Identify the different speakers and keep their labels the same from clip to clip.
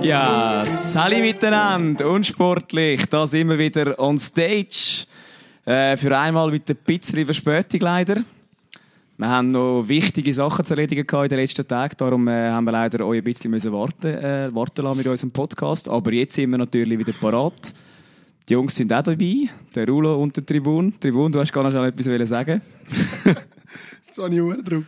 Speaker 1: Ja, Sali miteinander, unsportlich, da sind wir wieder on stage. Für einmal mit ein bisschen Verspätung leider. Wir haben noch wichtige Sachen zu erledigen in den letzten Tagen, darum haben wir leider euch ein bisschen warten lassen mit unserem Podcast. Aber jetzt sind wir natürlich wieder parat. Die Jungs sind auch dabei, der Rulo und der Tribun. Tribun, du hast gar noch schon etwas sagen.
Speaker 2: Jetzt habe ich einen Druck.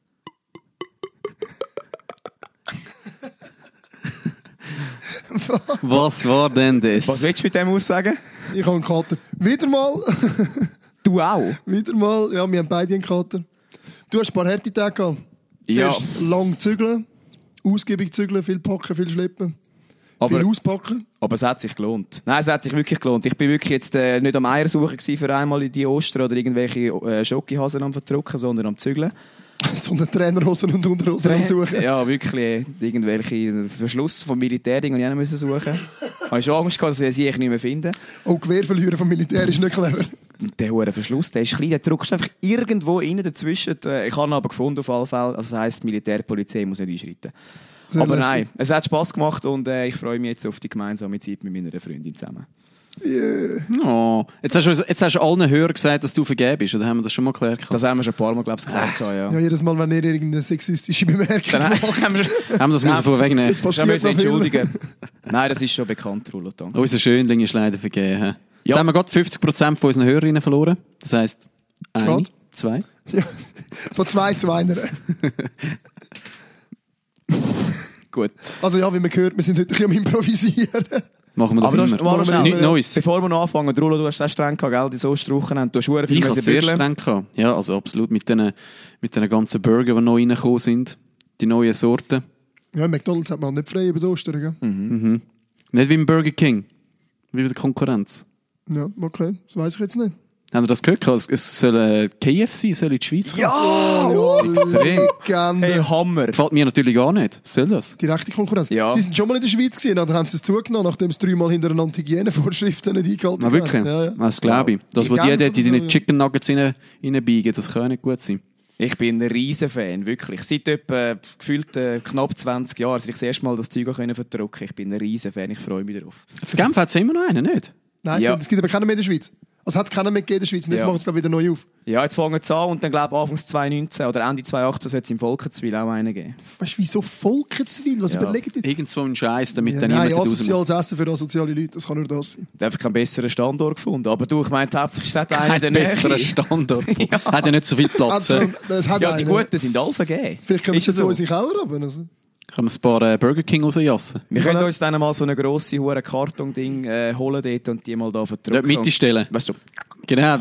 Speaker 3: Was war denn das?
Speaker 1: Was willst du mit dem aussagen?
Speaker 2: Ich habe einen Kater. Wieder mal.
Speaker 1: Du auch?
Speaker 2: Wieder mal. Ja, wir haben beide einen Kater. Du hast ein paar harte Tage gehabt. Zuerst lang zügeln, ausgiebig zügeln, viel packen, viel schleppen, viel auspacken.
Speaker 1: Aber es hat sich gelohnt. Nein, es hat sich wirklich gelohnt. Ich bin wirklich jetzt nicht am Eiersuchen für einmal in die Ostern oder irgendwelche Schokihasen am Verdrucken, sondern am Zügeln.
Speaker 2: Sondern Trainerhosen und Unterhosen am Suchen.
Speaker 1: Ja, wirklich. Irgendwelche Verschluss vom Militär, die ich auch nicht suchen musste. Ich habe schon Angst gehabt, dass ich sie nicht mehr finde.
Speaker 2: Auch Gewehrverlieren vom Militär ist nicht clever.
Speaker 1: Der hohe Verschluss, der ist klein, der drückst einfach irgendwo rein dazwischen. Ich habe ihn aber gefunden auf alle Fälle. Also das heisst, die Militärpolizei muss nicht einschreiten. Sehr aber lässig. Nein, es hat Spass gemacht und ich freue mich jetzt auf die gemeinsame Zeit mit meiner Freundin zusammen.
Speaker 2: Yeah.
Speaker 3: Oh. Jetzt hast du allen Hörern gesagt, dass du vergeben bist, oder haben wir das schon mal geklärt?
Speaker 1: Das haben wir schon ein paar Mal, glaube ich, geklärt. Ja,
Speaker 2: jedes Mal, wenn ihr irgendeine sexistische Bemerkung macht.
Speaker 3: Haben wir das müssen vorwegnehmen.
Speaker 1: Müssen wir entschuldigen. Nein, das ist schon bekannt, Rulo. Danke.
Speaker 3: Unser Schönling ist leider vergeben. Jetzt haben wir gerade 50% von unseren Hörerinnen verloren. Das heisst, 1, 2.
Speaker 2: Ja, von 2 zu 1.
Speaker 1: Gut.
Speaker 2: Also ja, wie man gehört, wir sind heute am Improvisieren.
Speaker 3: Machen wir doch immer. Nichts Neues.
Speaker 1: Bevor wir noch anfangen, Rulo, du hast sehr streng gehabt, gell? Die so Wochenende. Du hast sehr viel
Speaker 3: Ich habe sehr streng gehabt. Ja, also absolut. Mit den ganzen Burger, die neu reingekommen sind. Die neuen Sorten.
Speaker 2: Ja, McDonald's hat man nicht frei über die Ostern, gell?
Speaker 3: Mhm. Nicht wie im Burger King. Wie bei der Konkurrenz.
Speaker 2: Ja, okay. Das weiss ich jetzt nicht.
Speaker 3: Haben Sie das gehört? Es soll KFC soll in die Schweiz kommen.
Speaker 2: Ja,
Speaker 3: extrem.
Speaker 1: Hey, Hammer.
Speaker 3: Gefällt mir natürlich gar nicht. Was soll das?
Speaker 2: Direkte Konkurrenz.
Speaker 1: Ja.
Speaker 2: Die sind schon mal in der Schweiz gewesen, dann haben sie es zugenommen, nachdem sie 3-mal hintereinander Hygienevorschriften nicht eingehalten haben.
Speaker 3: Wirklich?
Speaker 2: Ja.
Speaker 3: Das glaube ich. Das, was die in Chicken Nuggets reinbiegen, das kann nicht gut sein.
Speaker 1: Ich bin ein Riesenfan, wirklich. Seit etwa gefühlt knapp 20 Jahren, als ich das erste Mal das Zeug verdrücken konnte. Ich bin ein Riesenfan, ich freue mich darauf.
Speaker 3: Das Genf hat es immer noch einen, nicht?
Speaker 2: Nein, es gibt aber keinen mehr in der Schweiz. Also hat keiner mehr in der Schweiz und jetzt machen sie wieder neu auf.
Speaker 1: Ja, jetzt fangen sie an und dann glaube ich Anfangs 2019 oder Ende 2018 soll es im Volkenswil auch einen geben.
Speaker 2: Weißt du, wieso Volkenswil? Was überlegt ihr?
Speaker 3: Irgendwo ein Scheiß, damit dann
Speaker 2: niemand
Speaker 3: niemand
Speaker 2: asoziales Essen für asoziale Leute, das kann nur das sein.
Speaker 1: Ich habe einfach keinen besseren Standort gefunden. Aber du, ich meine, hauptsächlich ist es einer der
Speaker 3: besseren Standort.
Speaker 1: Ja.
Speaker 3: Hat ja nicht so viel Platz.
Speaker 1: Die Guten sind alle vergeben.
Speaker 2: Vielleicht können wir so unsere Keller haben. Also.
Speaker 3: Können wir ein paar Burger King rausjassen?
Speaker 1: Wir können uns dann mal so eine grosse Karton-Ding holen dort und die mal da verdrücken.
Speaker 3: Dort Mitte stellen.
Speaker 1: Weißt du?
Speaker 3: Genau.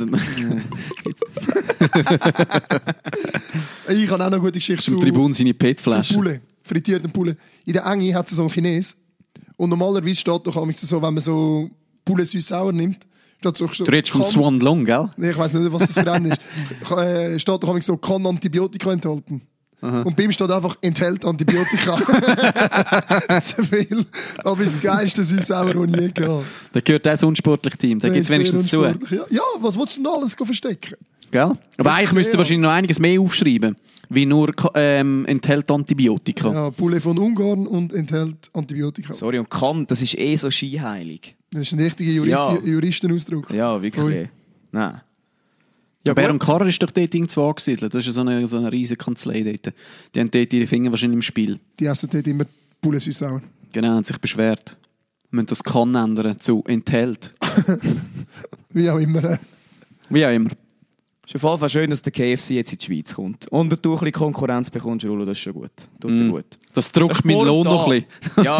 Speaker 2: Ich habe auch noch eine gute Geschichte
Speaker 3: zu Tribun seine PET-Flasche.
Speaker 2: Poulet, frittierten Poulet. In der Enge hat es so einen Chines. Und normalerweise steht doch so, wenn man so Poulet süß-sauer nimmt, steht so...
Speaker 3: Du redest vom Swan Long, gell?
Speaker 2: Nee, ich weiss nicht, was das für ein ist. Steht doch so, kann Antibiotika enthalten. Aha. Und bei ihm steht einfach, enthält Antibiotika. Zu viel. Aber das geilste Süß-Sauer, das ich je gehabt habe.
Speaker 3: Der gehört auch ins unsportliche Team. Der gibt es wenigstens zu.
Speaker 2: Ja, was willst du denn alles verstecken?
Speaker 3: Gell? Aber eigentlich müsst ihr wahrscheinlich noch einiges mehr aufschreiben. Wie nur enthält Antibiotika.
Speaker 2: Ja, Poulet von Ungarn und enthält Antibiotika.
Speaker 1: Sorry, und kann, das ist so scheinheilig.
Speaker 2: Das ist ein richtiger Juristenausdruck.
Speaker 1: Ja, wirklich. Nein.
Speaker 3: Ja, Baron Karrer ist doch dort irgendwo angesiedelt. Das ist so eine riesige Kanzlei dort. Die haben dort ihre Finger wahrscheinlich im Spiel.
Speaker 2: Die essen dort immer Poulet süß-sauer.
Speaker 3: Genau, haben sich beschwert. Wir müssen das kann ändern zu enthält.
Speaker 2: Wie auch immer.
Speaker 3: Wie auch immer.
Speaker 1: Es ist auf jeden Fall schön, dass der KFC jetzt in die Schweiz kommt. Und du ein bisschen Konkurrenz bekommst, Rulo, das ist schon gut. Tut dir gut.
Speaker 3: Das drückt meinen Lohn noch ein bisschen.
Speaker 1: Ja,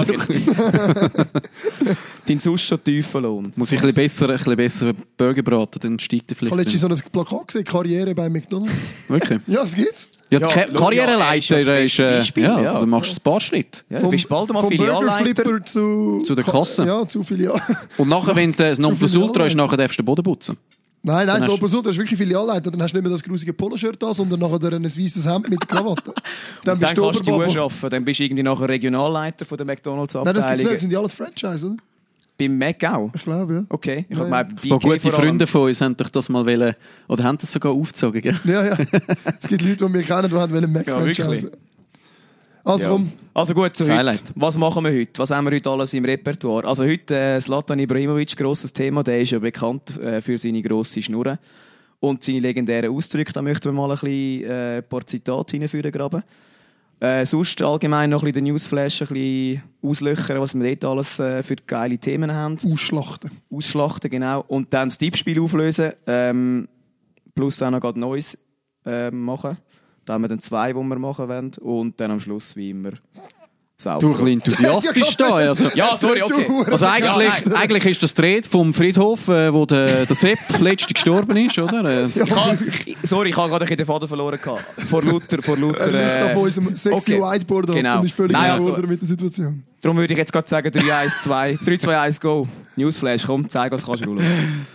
Speaker 1: dein sonst schon tiefen Lohn.
Speaker 3: Muss ich ein bisschen besser Burger braten, dann steigt der vielleicht.
Speaker 2: Ich habe letztens so ein Plakat gesehen, Karriere bei McDonald's.
Speaker 3: Wirklich?
Speaker 2: Ja, das gibt's.
Speaker 3: Ja, Karriereleiter ist...
Speaker 1: Ja,
Speaker 3: du machst ein paar Schritte.
Speaker 1: Ja, du bist bald mal Filialleiter.
Speaker 2: Zu
Speaker 3: der Kasse.
Speaker 2: Ja, zu Filial.
Speaker 3: Und nachher, wenn du das Nonplusultra ist, nachher darfst du den Boden putzen.
Speaker 2: Nein, das Nonplusultra ist wirklich Filialleiter. Dann hast du nicht mehr das grusige Poloshirt an, sondern nachher ein weißes Hemd mit Krawatte.
Speaker 1: Dann kannst du arbeiten. Dann bist du irgendwie nachher Regionalleiter von der McDonalds-Abteilung.
Speaker 2: Nein, das gibt's nicht. Das sind die alles Franchise, oder?
Speaker 1: Beim Mac auch?
Speaker 2: Ich glaube, ja.
Speaker 1: Okay. Ich
Speaker 3: ein paar gute Freunde von uns haben doch das mal wollen, oder haben das sogar aufgezogen, gell?
Speaker 2: Ja. Es gibt Leute, die wir kennen, die wollen Mac-Franchise. Also komm.
Speaker 1: Also gut, zu heute.
Speaker 3: Highlight.
Speaker 1: Was machen wir heute? Was haben wir heute alles im Repertoire? Also heute Zlatan Ibrahimovic, grosses Thema. Der ist ja bekannt für seine grosse Schnurren und seine legendären Ausdrücke. Da möchten wir mal ein paar Zitate hineinführen graben. Sonst allgemein noch ein bisschen den Newsflash ein bisschen auslöchern, was wir dort alles für geile Themen haben. Ausschlachten, genau. Und dann das Tippspiel auflösen. Plus auch noch gerade Neues machen. Da haben wir dann 2, die wir machen wollen. Und dann am Schluss, wie immer, sauber.
Speaker 3: Du ein bisschen enthusiastisch da. Also,
Speaker 1: ja, sorry, okay.
Speaker 3: Also eigentlich ist das Dreht vom Friedhof, wo der Sepp letzte gestorben ist, oder?
Speaker 1: Ich habe gerade ein bisschen den Faden verloren gehabt. Vor lauter
Speaker 2: Er liest da von unserem sexy
Speaker 1: okay.
Speaker 2: Whiteboard ab
Speaker 1: Genau.
Speaker 2: und ist völlig
Speaker 1: also,
Speaker 2: mit der Situation.
Speaker 1: Darum würde ich jetzt gerade sagen 3, 2, 1, go. Newsflash, komm, zeig, was kannst du rollen.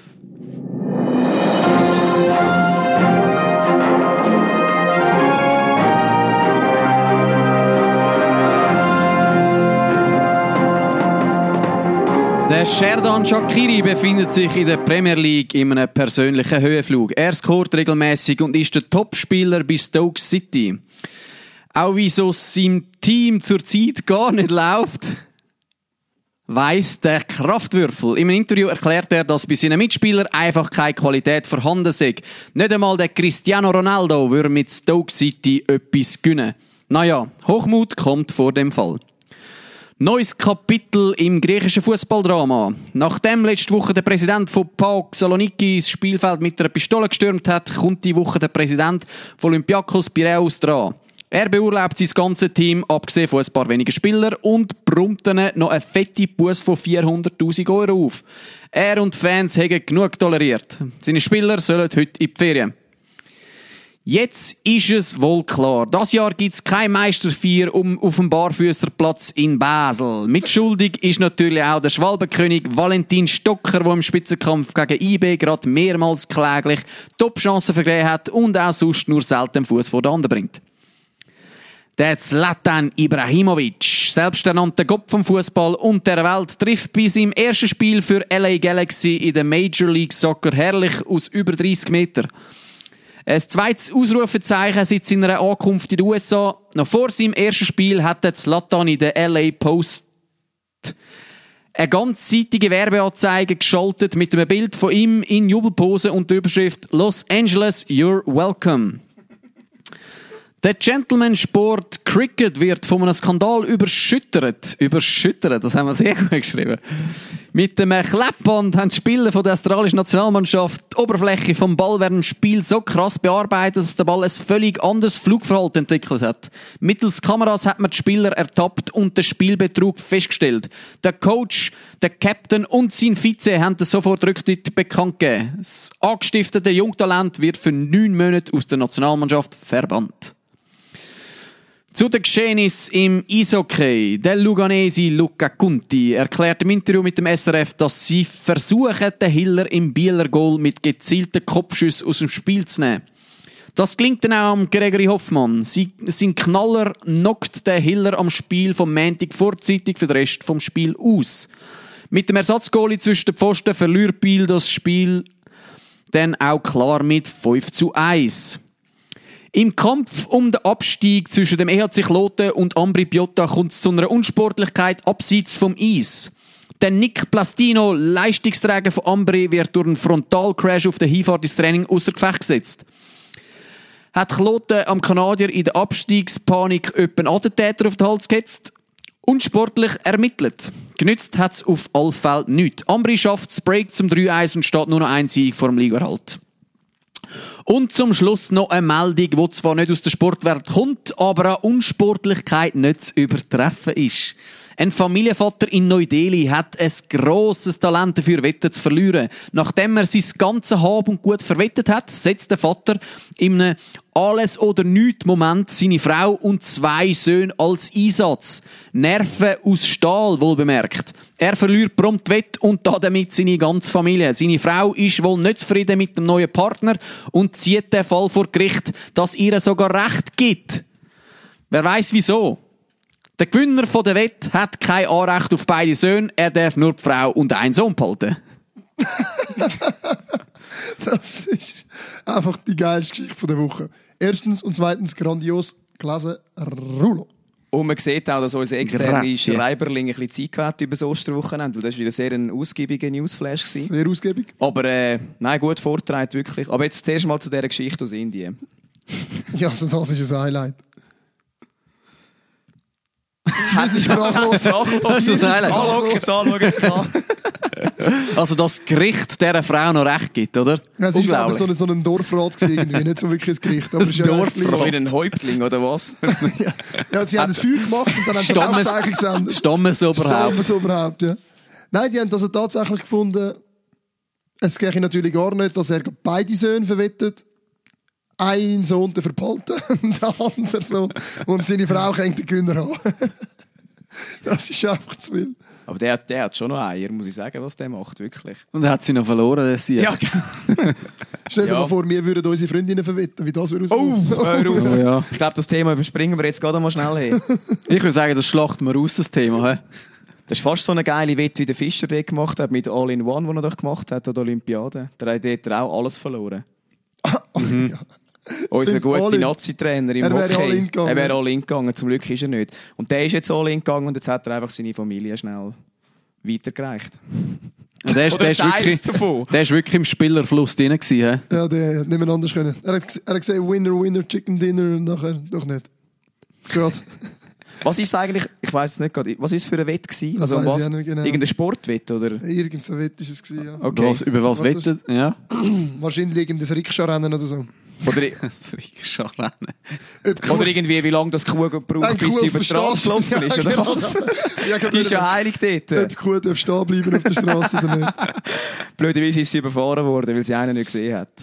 Speaker 3: Der Xherdan Shaqiri befindet sich in der Premier League in einem persönlichen Höhenflug. Er scoret regelmäßig und ist der Topspieler bei Stoke City. Auch wieso es seinem Team zurzeit gar nicht läuft, weiss der Kraftwürfel. Im Interview erklärt er, dass bei seinen Mitspielern einfach keine Qualität vorhanden sei. Nicht einmal der Cristiano Ronaldo würde mit Stoke City etwas gewinnen. Naja, Hochmut kommt vor dem Fall. Neues Kapitel im griechischen Fußballdrama. Nachdem letzte Woche der Präsident von PAOK Saloniki das Spielfeld mit einer Pistole gestürmt hat, kommt die Woche der Präsident von Olympiakos Piräus dran. Er beurlaubt sein ganzes Team, abgesehen von ein paar wenigen Spielern, und brummt ihnen noch einen fetten Buß von 400'000 € auf. Er und die Fans haben genug toleriert. Seine Spieler sollen heute in die Ferien. Jetzt ist es wohl klar. Das Jahr gibt es kein Meisterfeier auf dem Barfüßerplatz in Basel. Mitschuldig ist natürlich auch der Schwalbenkönig Valentin Stocker, der im Spitzenkampf gegen IB gerade mehrmals kläglich Top-Chancen vergeben hat und auch sonst nur selten den Fuß vor den anderen bringt. Der Zlatan Ibrahimovic, selbsternannter Gott vom Fußball und der Welt, trifft bei seinem ersten Spiel für LA Galaxy in der Major League Soccer herrlich aus über 30 Metern. Ein zweites Ausrufezeichen seit seiner Ankunft in den USA. Noch vor seinem ersten Spiel hat der Zlatan in der LA Post eine ganzseitige Werbeanzeige geschaltet mit einem Bild von ihm in Jubelpose und der Überschrift «Los Angeles, you're welcome». Der Gentleman-Sport Cricket wird von einem Skandal überschüttert. Überschüttert, das haben wir sehr gut geschrieben. Mit dem Kleppband haben die Spieler von der australischen Nationalmannschaft die Oberfläche vom Ball während dem Spiel so krass bearbeitet, dass der Ball ein völlig anderes Flugverhalten entwickelt hat. Mittels Kameras hat man die Spieler ertappt und den Spielbetrug festgestellt. Der Coach, der Captain und sein Vize haben das sofort rücktritt bekannt gegeben. Das angestiftete Jungtalent wird für 9 Monate aus der Nationalmannschaft verbannt. Zu den Geschehnissen im Eishockey. Der Luganesi Luca Conti erklärt im Interview mit dem SRF, dass sie versuchen, den Hiller im Bieler Goal mit gezielten Kopfschüssen aus dem Spiel zu nehmen. Das gelingt dann auch am Gregory Hoffmann. Sein Knaller knockt den Hiller am Spiel vom Montag vorzeitig für den Rest vom Spiel aus. Mit dem Ersatzgoalie zwischen den Pfosten verliert Biel das Spiel dann auch klar mit 5:1. Im Kampf um den Abstieg zwischen dem EHC Kloten und Ambri Piotta kommt es zu einer Unsportlichkeit abseits vom Eis. Der Nick Plastino, Leistungsträger von Ambri, wird durch einen Frontalcrash auf der Hinfahrt ins Training außer Gefecht gesetzt. Hat Kloten am Kanadier in der Abstiegspanik einen Attentäter auf den Hals gehetzt? Unsportlich ermittelt. Genützt hat es auf alle Fälle nichts. Ambri schafft das Break zum 3:1 und steht nur noch ein Sieg vor dem Ligaerhalt. Und zum Schluss noch eine Meldung, die zwar nicht aus der Sportwelt kommt, aber an Unsportlichkeit nicht zu übertreffen ist. Ein Familienvater in Neu-Delhi hat ein grosses Talent dafür, Wetten zu verlieren. Nachdem er sein ganzes Hab und Gut verwettet hat, setzt der Vater in einem Alles-oder-nichts-Moment seine Frau und 2 Söhne als Einsatz. Nerven aus Stahl, wohl bemerkt. Er verliert prompt Wett und damit seine ganze Familie. Seine Frau ist wohl nicht zufrieden mit dem neuen Partner und zieht den Fall vor Gericht, dass ihr sogar Recht gibt. Wer weiss wieso? Der Gewinner von der Wette hat kein Anrecht auf beide Söhne, er darf nur die Frau und einen Sohn behalten.
Speaker 2: Das ist einfach die geilste Geschichte der Woche. Erstens und zweitens grandios gelesen, Rulo.
Speaker 1: Und man sieht auch, dass unser externer
Speaker 3: Grazie.
Speaker 1: Schreiberling ein bisschen Zeit gehabt über das Osterwochenende, weil das war wieder sehr ein ausgiebiger Newsflash gewesen.
Speaker 2: Sehr ausgiebig.
Speaker 1: Aber nein, gut vorgetragen, wirklich. Aber jetzt zuerst mal zu dieser Geschichte aus Indien.
Speaker 2: Ja, also das ist ein Highlight.
Speaker 1: Hast du
Speaker 2: sprachlos.
Speaker 3: Das ist das Highlight.
Speaker 1: Anschauen Sie an.
Speaker 3: Also, dass das Gericht dieser Frau noch recht gibt, oder?
Speaker 2: Ja, es war glaube
Speaker 3: Unglaublich.
Speaker 2: ich so ein Dorfrat gewesen, irgendwie, nicht so wirklich ein Gericht. Aber es ist ja
Speaker 3: Dorfrat.
Speaker 1: So wie ein Häuptling, oder was?
Speaker 2: ja, sie haben ein Feuer gemacht und dann haben sie ein Handzeichen gesendet.
Speaker 3: Stammesoberhaupt.
Speaker 2: Stammesoberhaupt, ja. Nein, die haben also tatsächlich gefunden, es gehe natürlich gar nicht, dass er beide Söhne verwettet. Ein Sohn der verpalten und der andere Sohn. Und seine Frau kann den Gönner haben. Das ist einfach zu viel.
Speaker 1: Aber der hat schon noch Eier, muss ich sagen, was der macht, wirklich.
Speaker 3: Und er hat sie noch verloren, das sie.
Speaker 1: Ja,
Speaker 2: Stell dir
Speaker 1: Ja.
Speaker 2: mal vor, wir würden unsere Freundinnen verwetten, wie das würde
Speaker 1: hör auf.
Speaker 3: Oh, ja.
Speaker 1: Ich glaube, das Thema überspringen wir jetzt gerade mal schnell hin.
Speaker 3: Ich würde sagen, das schlachten wir aus, das Thema. He?
Speaker 1: Das ist fast so eine geile Wette, wie der Fischer dort gemacht hat, mit All-in-One, den er doch gemacht hat, an der Olympiade. Der hat dort auch alles verloren.
Speaker 2: Ja.
Speaker 1: Unser
Speaker 2: Stimmt,
Speaker 1: guter
Speaker 2: All-in.
Speaker 1: Nazi-Trainer im
Speaker 2: Er wäre
Speaker 1: Hockey.
Speaker 2: All-in gegangen.
Speaker 1: Er wäre All-in gegangen, zum Glück ist er nicht. Und der ist jetzt All-in gegangen und jetzt hat er einfach seine Familie schnell weitergereicht.
Speaker 3: Und der ist
Speaker 1: Oder
Speaker 3: wirklich,
Speaker 1: Teils davon.
Speaker 3: der ist wirklich im Spielerfluss drin gewesen. He?
Speaker 2: Ja, der hat nicht mehr anders können. Er hat gesagt, Winner, Winner, Chicken Dinner und nachher doch nicht. Gerade.
Speaker 1: Was ist eigentlich, ich weiß es nicht gerade, was ist es für eine Wette gewesen?
Speaker 2: Das
Speaker 1: Also um
Speaker 2: weiss
Speaker 1: was?
Speaker 2: ich auch nicht genau.
Speaker 1: Irgendeine Sportwette, oder?
Speaker 2: Irgend so Wett ist es gewesen, ja.
Speaker 1: Okay.
Speaker 3: Über was
Speaker 2: Warte.
Speaker 3: wettet? Ja.
Speaker 2: Wahrscheinlich irgendein Rikscha-Rennen oder so.
Speaker 1: Oder,
Speaker 2: Ob
Speaker 1: oder irgendwie, wie lange das Kuh braucht,
Speaker 2: Ein
Speaker 1: bis
Speaker 2: Kuh
Speaker 1: sie
Speaker 2: auf
Speaker 1: über die
Speaker 2: der
Speaker 1: Straße
Speaker 2: Straße.
Speaker 1: gelaufen ist,
Speaker 2: Ja,
Speaker 1: oder
Speaker 2: genau.
Speaker 1: was?
Speaker 2: Ja,
Speaker 1: Die ist ja heilig
Speaker 2: Ob
Speaker 1: dort.
Speaker 2: die Kuh darf stehen bleiben auf der Straße oder nicht.
Speaker 1: Blöderweise ist sie überfahren worden, weil sie einen nicht gesehen hat.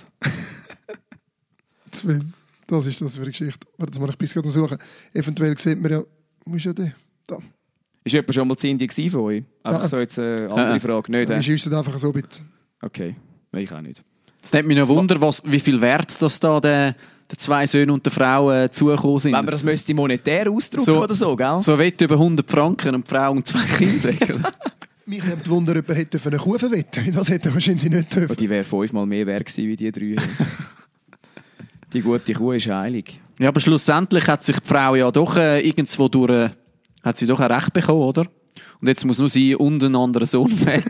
Speaker 2: Zu viel. Das ist das für eine Geschichte. Warte, jetzt mal ein bisschen suchen. Eventuell sieht man ja, wo ist ja der? Da.
Speaker 1: Ist jemand schon mal zu Indien gewesen von euch? Einfach
Speaker 2: Ja.
Speaker 1: so jetzt eine andere Frage. Nicht,
Speaker 2: Wir schiessen einfach so ein bisschen.
Speaker 1: Okay, nein, ich auch nicht.
Speaker 3: Es nimmt mich noch Wunder, wie viel Wert das da den 2 Söhnen und der Frau zugekommen sind.
Speaker 1: Wenn man das müsste monetär ausdrücken
Speaker 3: So-
Speaker 1: oder so, gell?
Speaker 3: So wett über 100 Franken und die Frau und 2 Kinder.
Speaker 2: Mich nimmt Wunder, ob er hätte eine Kuh verwetten. Das hätte er wahrscheinlich nicht
Speaker 1: Oh,
Speaker 2: dürfen.
Speaker 1: die wäre 5-mal mehr wert gewesen wie die 3. Die gute Kuh ist heilig.
Speaker 3: Ja, aber schlussendlich hat sich die Frau ja doch irgendwo durch, hat sie doch ein Recht bekommen, oder? Und jetzt muss nur sie und ein anderer Sohn weg.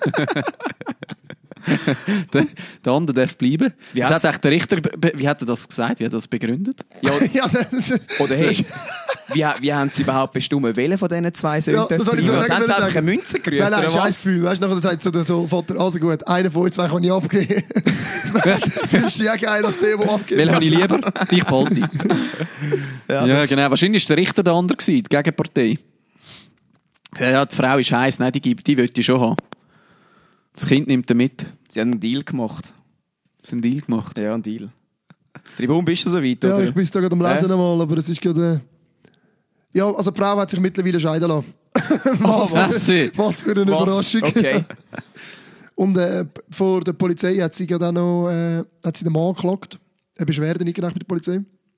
Speaker 3: der andere darf bleiben.
Speaker 1: Wie
Speaker 3: Was
Speaker 1: hat's-
Speaker 3: hat eigentlich der Richter, wie hat er das gesagt? Wie hat er das begründet?
Speaker 1: Ja,
Speaker 2: Ja, das,
Speaker 1: oder hey, wie haben sie überhaupt bestimmt, welche von diesen 2 Söhnen
Speaker 2: Ja, das
Speaker 1: dürfen
Speaker 2: wollte ich so
Speaker 1: bleiben? Haben sie
Speaker 2: sagen.
Speaker 1: einfach eine Münze gerührt,
Speaker 2: nein,
Speaker 1: oder
Speaker 2: scheiß
Speaker 1: was?
Speaker 2: Gefühl. Weißt du, nachher sagt so Vater, also gut, einer von euch 2 kann ich abgeben. Findest du ja geil, dass der abgeht?
Speaker 3: Welchen habe ich lieber? Dich behalte ich.
Speaker 1: Ja,
Speaker 3: Ja,
Speaker 1: das-
Speaker 3: genau. Wahrscheinlich war der Richter der andere, gewesen, die Gegenpartei. Ja, die Frau ist heiß, nein, die will ich schon haben. Das Kind nimmt er mit.
Speaker 1: Sie haben einen Deal gemacht.
Speaker 3: Das ist ein Deal gemacht.
Speaker 1: Ja, einen Deal. Tribun, bist du so weit,
Speaker 2: Ja,
Speaker 1: oder?
Speaker 2: ich bin da gerade am Lesen einmal, aber es ist gerade... Ja, also die Frau hat sich mittlerweile scheiden lassen.
Speaker 3: Was?
Speaker 2: Was für eine
Speaker 1: Was?
Speaker 2: Überraschung.
Speaker 1: Okay.
Speaker 2: Und vor der Polizei hat sie gerade auch noch hat sie den Mann angeklagt. Eine Beschwerde eingereicht bei der Polizei.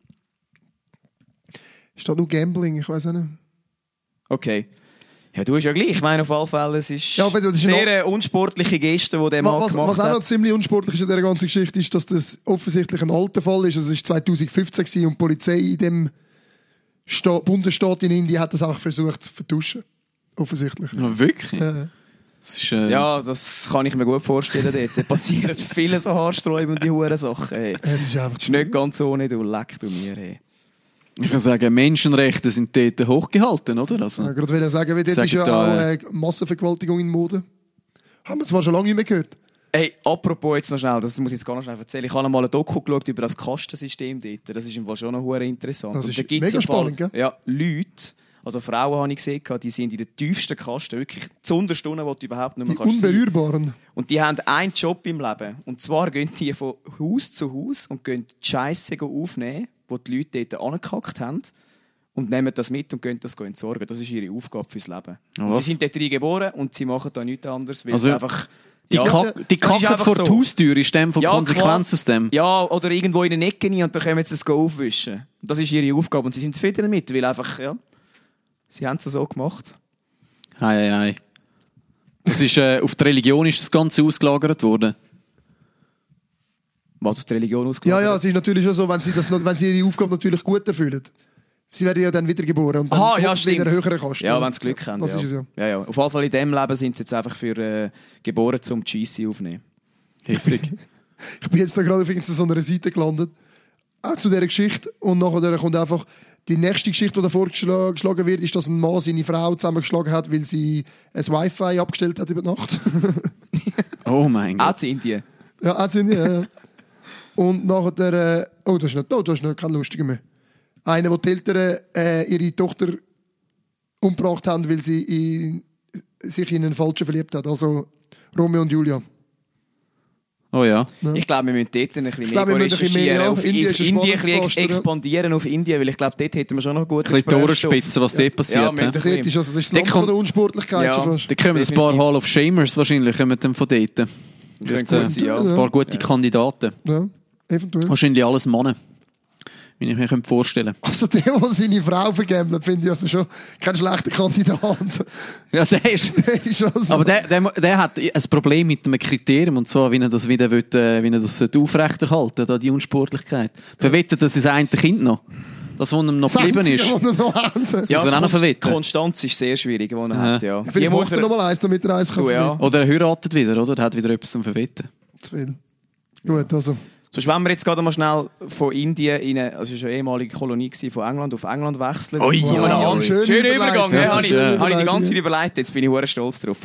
Speaker 2: Steht nur Gambling, ich weiß nicht.
Speaker 1: Okay. Ja, du bist ja gleich. Ich meine, auf alle Fälle, es ist
Speaker 2: Ja, aber das ist
Speaker 1: sehr unsportliche Geste, die der Mann
Speaker 2: Was
Speaker 1: gemacht
Speaker 2: auch noch
Speaker 1: hat.
Speaker 2: ziemlich unsportlich ist in dieser ganzen Geschichte, ist, dass das offensichtlich ein alter Fall ist. Also es war 2015 gewesen und die Polizei in dem Bundesstaat in Indien hat das einfach versucht zu vertuschen. Offensichtlich.
Speaker 3: Ja, wirklich? Das ist,
Speaker 1: Ja, das kann ich mir gut vorstellen. Dort passieren viele so haarsträubende Hurensachen. Hey.
Speaker 2: Es ist einfach
Speaker 1: Das ist nicht ganz ohne, du leck du mir. Hey.
Speaker 3: Ich kann sagen, Menschenrechte sind dort hochgehalten, oder? Also,
Speaker 2: Ja, gerade will ich sagen, weil dort
Speaker 3: Sagen
Speaker 2: ist ja
Speaker 3: da,
Speaker 2: auch Massenvergewaltigung in Mode. Haben wir zwar schon lange nicht mehr gehört.
Speaker 1: Hey, apropos jetzt noch schnell, das muss ich jetzt gar noch schnell erzählen. Ich habe mal ein Doku geschaut über das Kastensystem dort. Das ist im Fall schon noch hure interessant.
Speaker 2: Das
Speaker 1: Und
Speaker 2: ist
Speaker 1: da gibt's
Speaker 2: mega
Speaker 1: im Fall,
Speaker 2: spannend, gell?
Speaker 1: ja, Leute, also Frauen habe ich gesehen, die sind in der tiefsten Kaste, wirklich zu Unterstunden, wo du überhaupt nicht
Speaker 2: Die
Speaker 1: mehr kannst sein.
Speaker 2: Unberührbaren.
Speaker 1: Und die haben einen Job im Leben. Und zwar gehen die von Haus zu Haus und gehen die Scheisse aufnehmen, wo die Leute dort angekackt haben. Und nehmen das mit und gehen das entsorgen. Das ist ihre Aufgabe fürs Leben. Und
Speaker 3: was?
Speaker 1: sie sind dort drin geboren und sie machen da nichts anderes, weil
Speaker 3: Also,
Speaker 1: sie einfach...
Speaker 3: die
Speaker 1: Ja,
Speaker 3: Kack- die
Speaker 1: das ist
Speaker 3: kacken
Speaker 1: einfach
Speaker 3: vor
Speaker 1: so.
Speaker 3: die Haustür, ist dem von
Speaker 1: Ja,
Speaker 3: Konsequenz
Speaker 1: klar.
Speaker 3: aus dem.
Speaker 1: Ja, oder irgendwo in eine Ecke rein und dann können sie es aufwischen. Das ist ihre Aufgabe und sie sind zufrieden damit, weil einfach, ja, sie haben es so gemacht.
Speaker 3: Hei, hei, hei. Das ist, auf die Religion ist das Ganze ausgelagert worden.
Speaker 1: Was auf die Religion
Speaker 2: Ja,
Speaker 1: ausgelagert?
Speaker 2: ja, es ist natürlich schon so, wenn sie ihre Aufgabe natürlich gut erfüllen. sie werden ja dann wiedergeboren und dann
Speaker 1: stimmt.
Speaker 2: wieder höheren Kosten.
Speaker 1: Ja, wenn sie Glück haben.
Speaker 2: Das
Speaker 1: ja.
Speaker 2: ist es ja.
Speaker 1: Ja. Auf jeden Fall in diesem Leben sind sie jetzt einfach für geboren, zum GC aufnehmen.
Speaker 3: Heftig.
Speaker 2: Ich bin jetzt da gerade auf so einer Seite gelandet, auch zu dieser Geschichte. Und nachher kommt einfach die nächste Geschichte, die da vorgeschlagen wird, ist, dass ein Mann seine Frau zusammengeschlagen hat, weil sie ein Wi-Fi abgestellt hat über die Nacht.
Speaker 3: Oh mein Gott.
Speaker 1: Auch in Indien.
Speaker 2: Ja, auch in Indien, ja. Und nachher oh, das ist noch kein lustiger mehr. Einer, wo die Eltern ihre Tochter umgebracht haben, weil sie sich in einen Falschen verliebt hat. Also Romeo und Julia.
Speaker 3: Oh ja.
Speaker 1: Ich glaube, wir müssen dort ein bisschen
Speaker 2: glaube, wir
Speaker 1: mehr
Speaker 2: müssen ein bisschen mehr,
Speaker 1: recherchieren.
Speaker 2: ja.
Speaker 1: Auf
Speaker 2: Indien ist ein
Speaker 1: Indien
Speaker 2: spannendes Pflaster,
Speaker 1: expandieren auf Indien, weil ich glaube, dort hätten wir schon noch gut
Speaker 3: Ein bisschen Ohrenspitzen, was dort passiert.
Speaker 1: wir-
Speaker 3: Ja,
Speaker 2: Das ist das Land von der Unsportlichkeit
Speaker 1: Ja.
Speaker 2: schon fast.
Speaker 3: da kommen ein paar Hall of Shamers wahrscheinlich kommen dann von dort.
Speaker 1: Könnte gut sein, ja.
Speaker 3: Ein paar gute Kandidaten.
Speaker 2: Ja, eventuell.
Speaker 3: Wahrscheinlich alles Männer. Wie ich mir vorstellen könnte.
Speaker 2: Also der seine Frau vergambelt, finde ich also schon kein schlechter Kandidat.
Speaker 3: Ja, der ist...
Speaker 2: Der ist also
Speaker 3: Aber der hat ein Problem mit einem Kriterium, und zwar, wie er das wieder wie er das aufrechterhalten da die Unsportlichkeit. Verwettet das ist ein Kind noch. Das, was ihm noch geblieben ist.
Speaker 2: Das noch haben.
Speaker 3: Ja, muss er auch noch verwetten.
Speaker 1: Konstanz ist sehr schwierig, die er hat, ja.
Speaker 2: Vielleicht
Speaker 1: muss
Speaker 2: macht er noch mal eins, damit er eins kann.
Speaker 1: ja.
Speaker 3: Oder er heiratet wieder, oder? Er hat wieder etwas zum Verwetten.
Speaker 2: Zu viel. Gut, also.
Speaker 1: Sonst wenn wir jetzt gerade mal schnell von Indien in eine, also es war eine ehemalige Kolonie von England, auf England wechseln.
Speaker 3: Ui,
Speaker 1: Wow.
Speaker 3: wow.
Speaker 1: Schöner Übergang,
Speaker 3: Das
Speaker 1: habe
Speaker 3: ist
Speaker 1: ich,
Speaker 3: schön.
Speaker 1: habe ich die ganze Zeit überlegt, jetzt bin ich hure stolz drauf.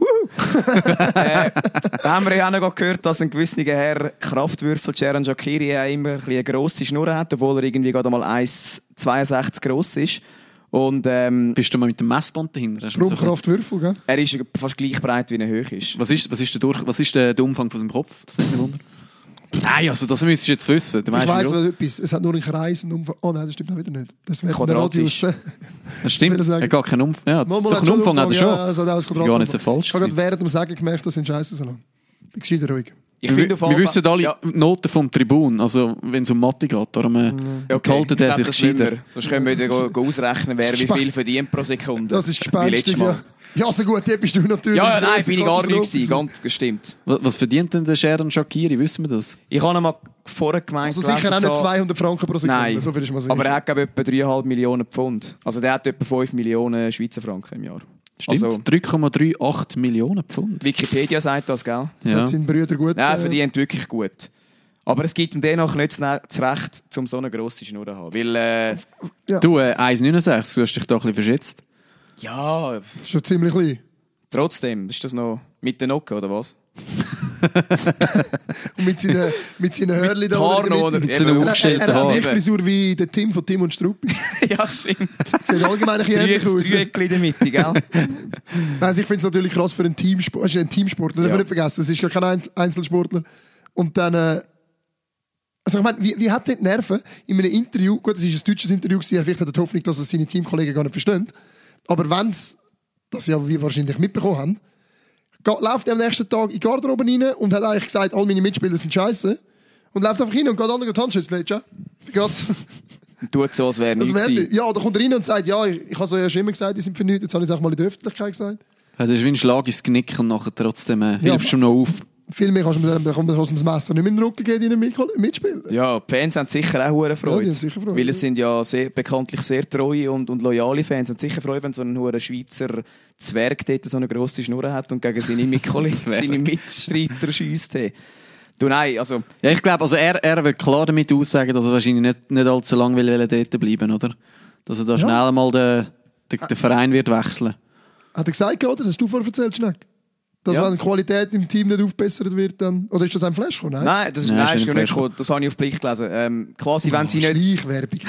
Speaker 1: Da haben wir ja auch noch gehört, dass ein gewisser Herr Kraftwürfel, Sharon Shaqiri, immer eine grosse Schnur hat, obwohl er irgendwie gerade mal 1,62 gross ist. Und
Speaker 3: Bist du mal mit dem Messband dahinter? Hast du
Speaker 2: Drum
Speaker 3: so-
Speaker 2: Kraftwürfel, gell?
Speaker 1: er ist fast gleich breit, wie er hoch ist.
Speaker 3: Was ist der Umfang von seinem Kopf? Das nimmt mich wunder. Nein, also das müsstest du jetzt wissen. Du
Speaker 2: Ich
Speaker 3: weißt,
Speaker 2: weiss
Speaker 3: wie groß-
Speaker 2: mal etwas. Es hat nur einen Kreis, einen Umfang. Oh nein, das stimmt auch wieder nicht. Das wäre der
Speaker 1: Quadratisch.
Speaker 2: Radius.
Speaker 3: Das stimmt.
Speaker 2: will sagen.
Speaker 3: Er hat gar keinen Umfang. Ja,
Speaker 2: Mal
Speaker 3: doch
Speaker 2: hat
Speaker 3: einen
Speaker 2: schon
Speaker 3: Umfang hat er schon.
Speaker 2: Ja, es hat auch ein Quadrat.
Speaker 3: Gar nicht so falsch
Speaker 2: Ich habe gerade
Speaker 3: gewesen.
Speaker 2: während dem Sagen gemerkt, das sind Scheiße so lang. Bin gescheiter ruhig.
Speaker 1: Ich finde auf jeden
Speaker 3: Wir wissen
Speaker 1: Fall-
Speaker 3: alle
Speaker 1: Ja.
Speaker 3: Noten vom Tribun, also wenn es um Mathe geht. Darum enthaltet er sich gescheiter.
Speaker 1: Sonst können wir wieder ausrechnen, wer wie viel verdient pro Sekunde.
Speaker 2: Das ist
Speaker 1: Wie
Speaker 2: gespänstig,
Speaker 1: letztes Mal.
Speaker 2: ja. Ja, so gut, dort bist du natürlich.
Speaker 1: Ja, nein,
Speaker 2: Grösse
Speaker 1: bin ich gar nicht
Speaker 2: Katastrophe
Speaker 1: gewesen. Ganz gestimmt.
Speaker 3: Was verdient denn der Sharon Shaqiri? Wissen wir das?
Speaker 1: Ich habe noch mal vorher gemeint,
Speaker 2: Also sicher auch nicht 200 Franken pro Sekunde,
Speaker 1: Nein,
Speaker 2: so viel ist mal sicher.
Speaker 1: aber er hat glaube ich etwa 3,5 Millionen Pfund. Also der hat etwa 5 Millionen Schweizer Franken im Jahr.
Speaker 3: Stimmt,
Speaker 1: Also
Speaker 3: 3,38 Millionen Pfund.
Speaker 1: Wikipedia sagt das, gell?
Speaker 2: Das
Speaker 3: Ja.
Speaker 2: hat seinen Brüder gut.
Speaker 1: Ja, er verdient wirklich gut. Aber es gibt ihm dennoch nicht das Recht, um so eine grosse Schnur zu haben. Weil,
Speaker 3: Du, 1,69, du hast dich da ein bisschen verschätzt.
Speaker 1: ja,
Speaker 2: Schon ziemlich klein.
Speaker 1: trotzdem, ist das noch mit den Nocken, oder was?
Speaker 2: Und mit seinen Hörli da.
Speaker 1: Haaren noch, oder?
Speaker 3: Mit seinen
Speaker 1: Eben.
Speaker 3: aufgestellten
Speaker 2: Er hat
Speaker 3: Haaren.
Speaker 2: die Frisur wie der Tim von Tim und Struppi.
Speaker 1: Ja, stimmt.
Speaker 2: Sieht allgemein ein bisschen ähnlich
Speaker 1: Das
Speaker 2: aus.
Speaker 1: Dreieckchen in der Mitte, gell?
Speaker 2: Also ich finde es natürlich krass für einen Teamsportler. Es ist ein Teamsportler, darf man nicht vergessen. Es ist gar kein Einzelsportler. Und dann... also ich meine, wie hat der die Nerven in einem Interview, gut, es war ein deutsches Interview, er vielleicht hat er die Hoffnung, dass es seine Teamkollegen gar nicht verstehen, aber wenn es, das ja wir wahrscheinlich mitbekommen haben, läuft er am nächsten Tag in die Garderobe rein und hat eigentlich gesagt, all meine Mitspieler sind scheiße und läuft einfach rein und geht alle die Handschütteln. Ja? Wie geht's?
Speaker 1: Tut so, als wäre
Speaker 2: Das
Speaker 1: nichts
Speaker 2: wär,
Speaker 1: gewesen.
Speaker 2: ja, da kommt er rein und sagt, ja, ich habe so ja schon immer gesagt, die sind für nichts, jetzt habe ich es auch mal in der Öffentlichkeit gesagt.
Speaker 3: Ja, das ist wie ein Schlag ins Genick und nachher trotzdem
Speaker 2: Ja,
Speaker 3: hilfst du ihm noch auf.
Speaker 2: Viel mehr kannst du mir das Messer nicht mehr in den Rücken geben, deinen Mitspielern.
Speaker 1: Ja, die Fans haben sicher auch hohe Freude.
Speaker 2: Ja, die haben sicher Freude,
Speaker 1: Weil
Speaker 2: ja.
Speaker 1: es sind ja bekanntlich sehr treue und loyale Fans. Haben sicher Freude, wenn so ein hoher Schweizer Zwerg dort so eine grosse Schnur hat und gegen seine Mitstreiter schiesst. Du, nein, also...
Speaker 3: Ja, ich glaube, also er will klar damit aussagen, dass er wahrscheinlich nicht allzu lange will dort bleiben, oder? Dass er da schnell mal den Verein wird wechseln.
Speaker 2: Hat er gesagt, oder? Das hast du vorher erzählt, Schneck? Dass
Speaker 1: Ja.
Speaker 2: wenn die Qualität im Team nicht aufbessert wird, dann... Oder ist das ein Flash gekommen?
Speaker 1: Nein, das ist,
Speaker 3: Nein,
Speaker 1: nein,
Speaker 3: ist
Speaker 1: ist
Speaker 3: nicht
Speaker 1: gar nicht
Speaker 3: Flash.
Speaker 1: gekommen. Das habe ich auf Blick gelesen. Quasi, wenn sie nicht...
Speaker 2: Schleichwerbung.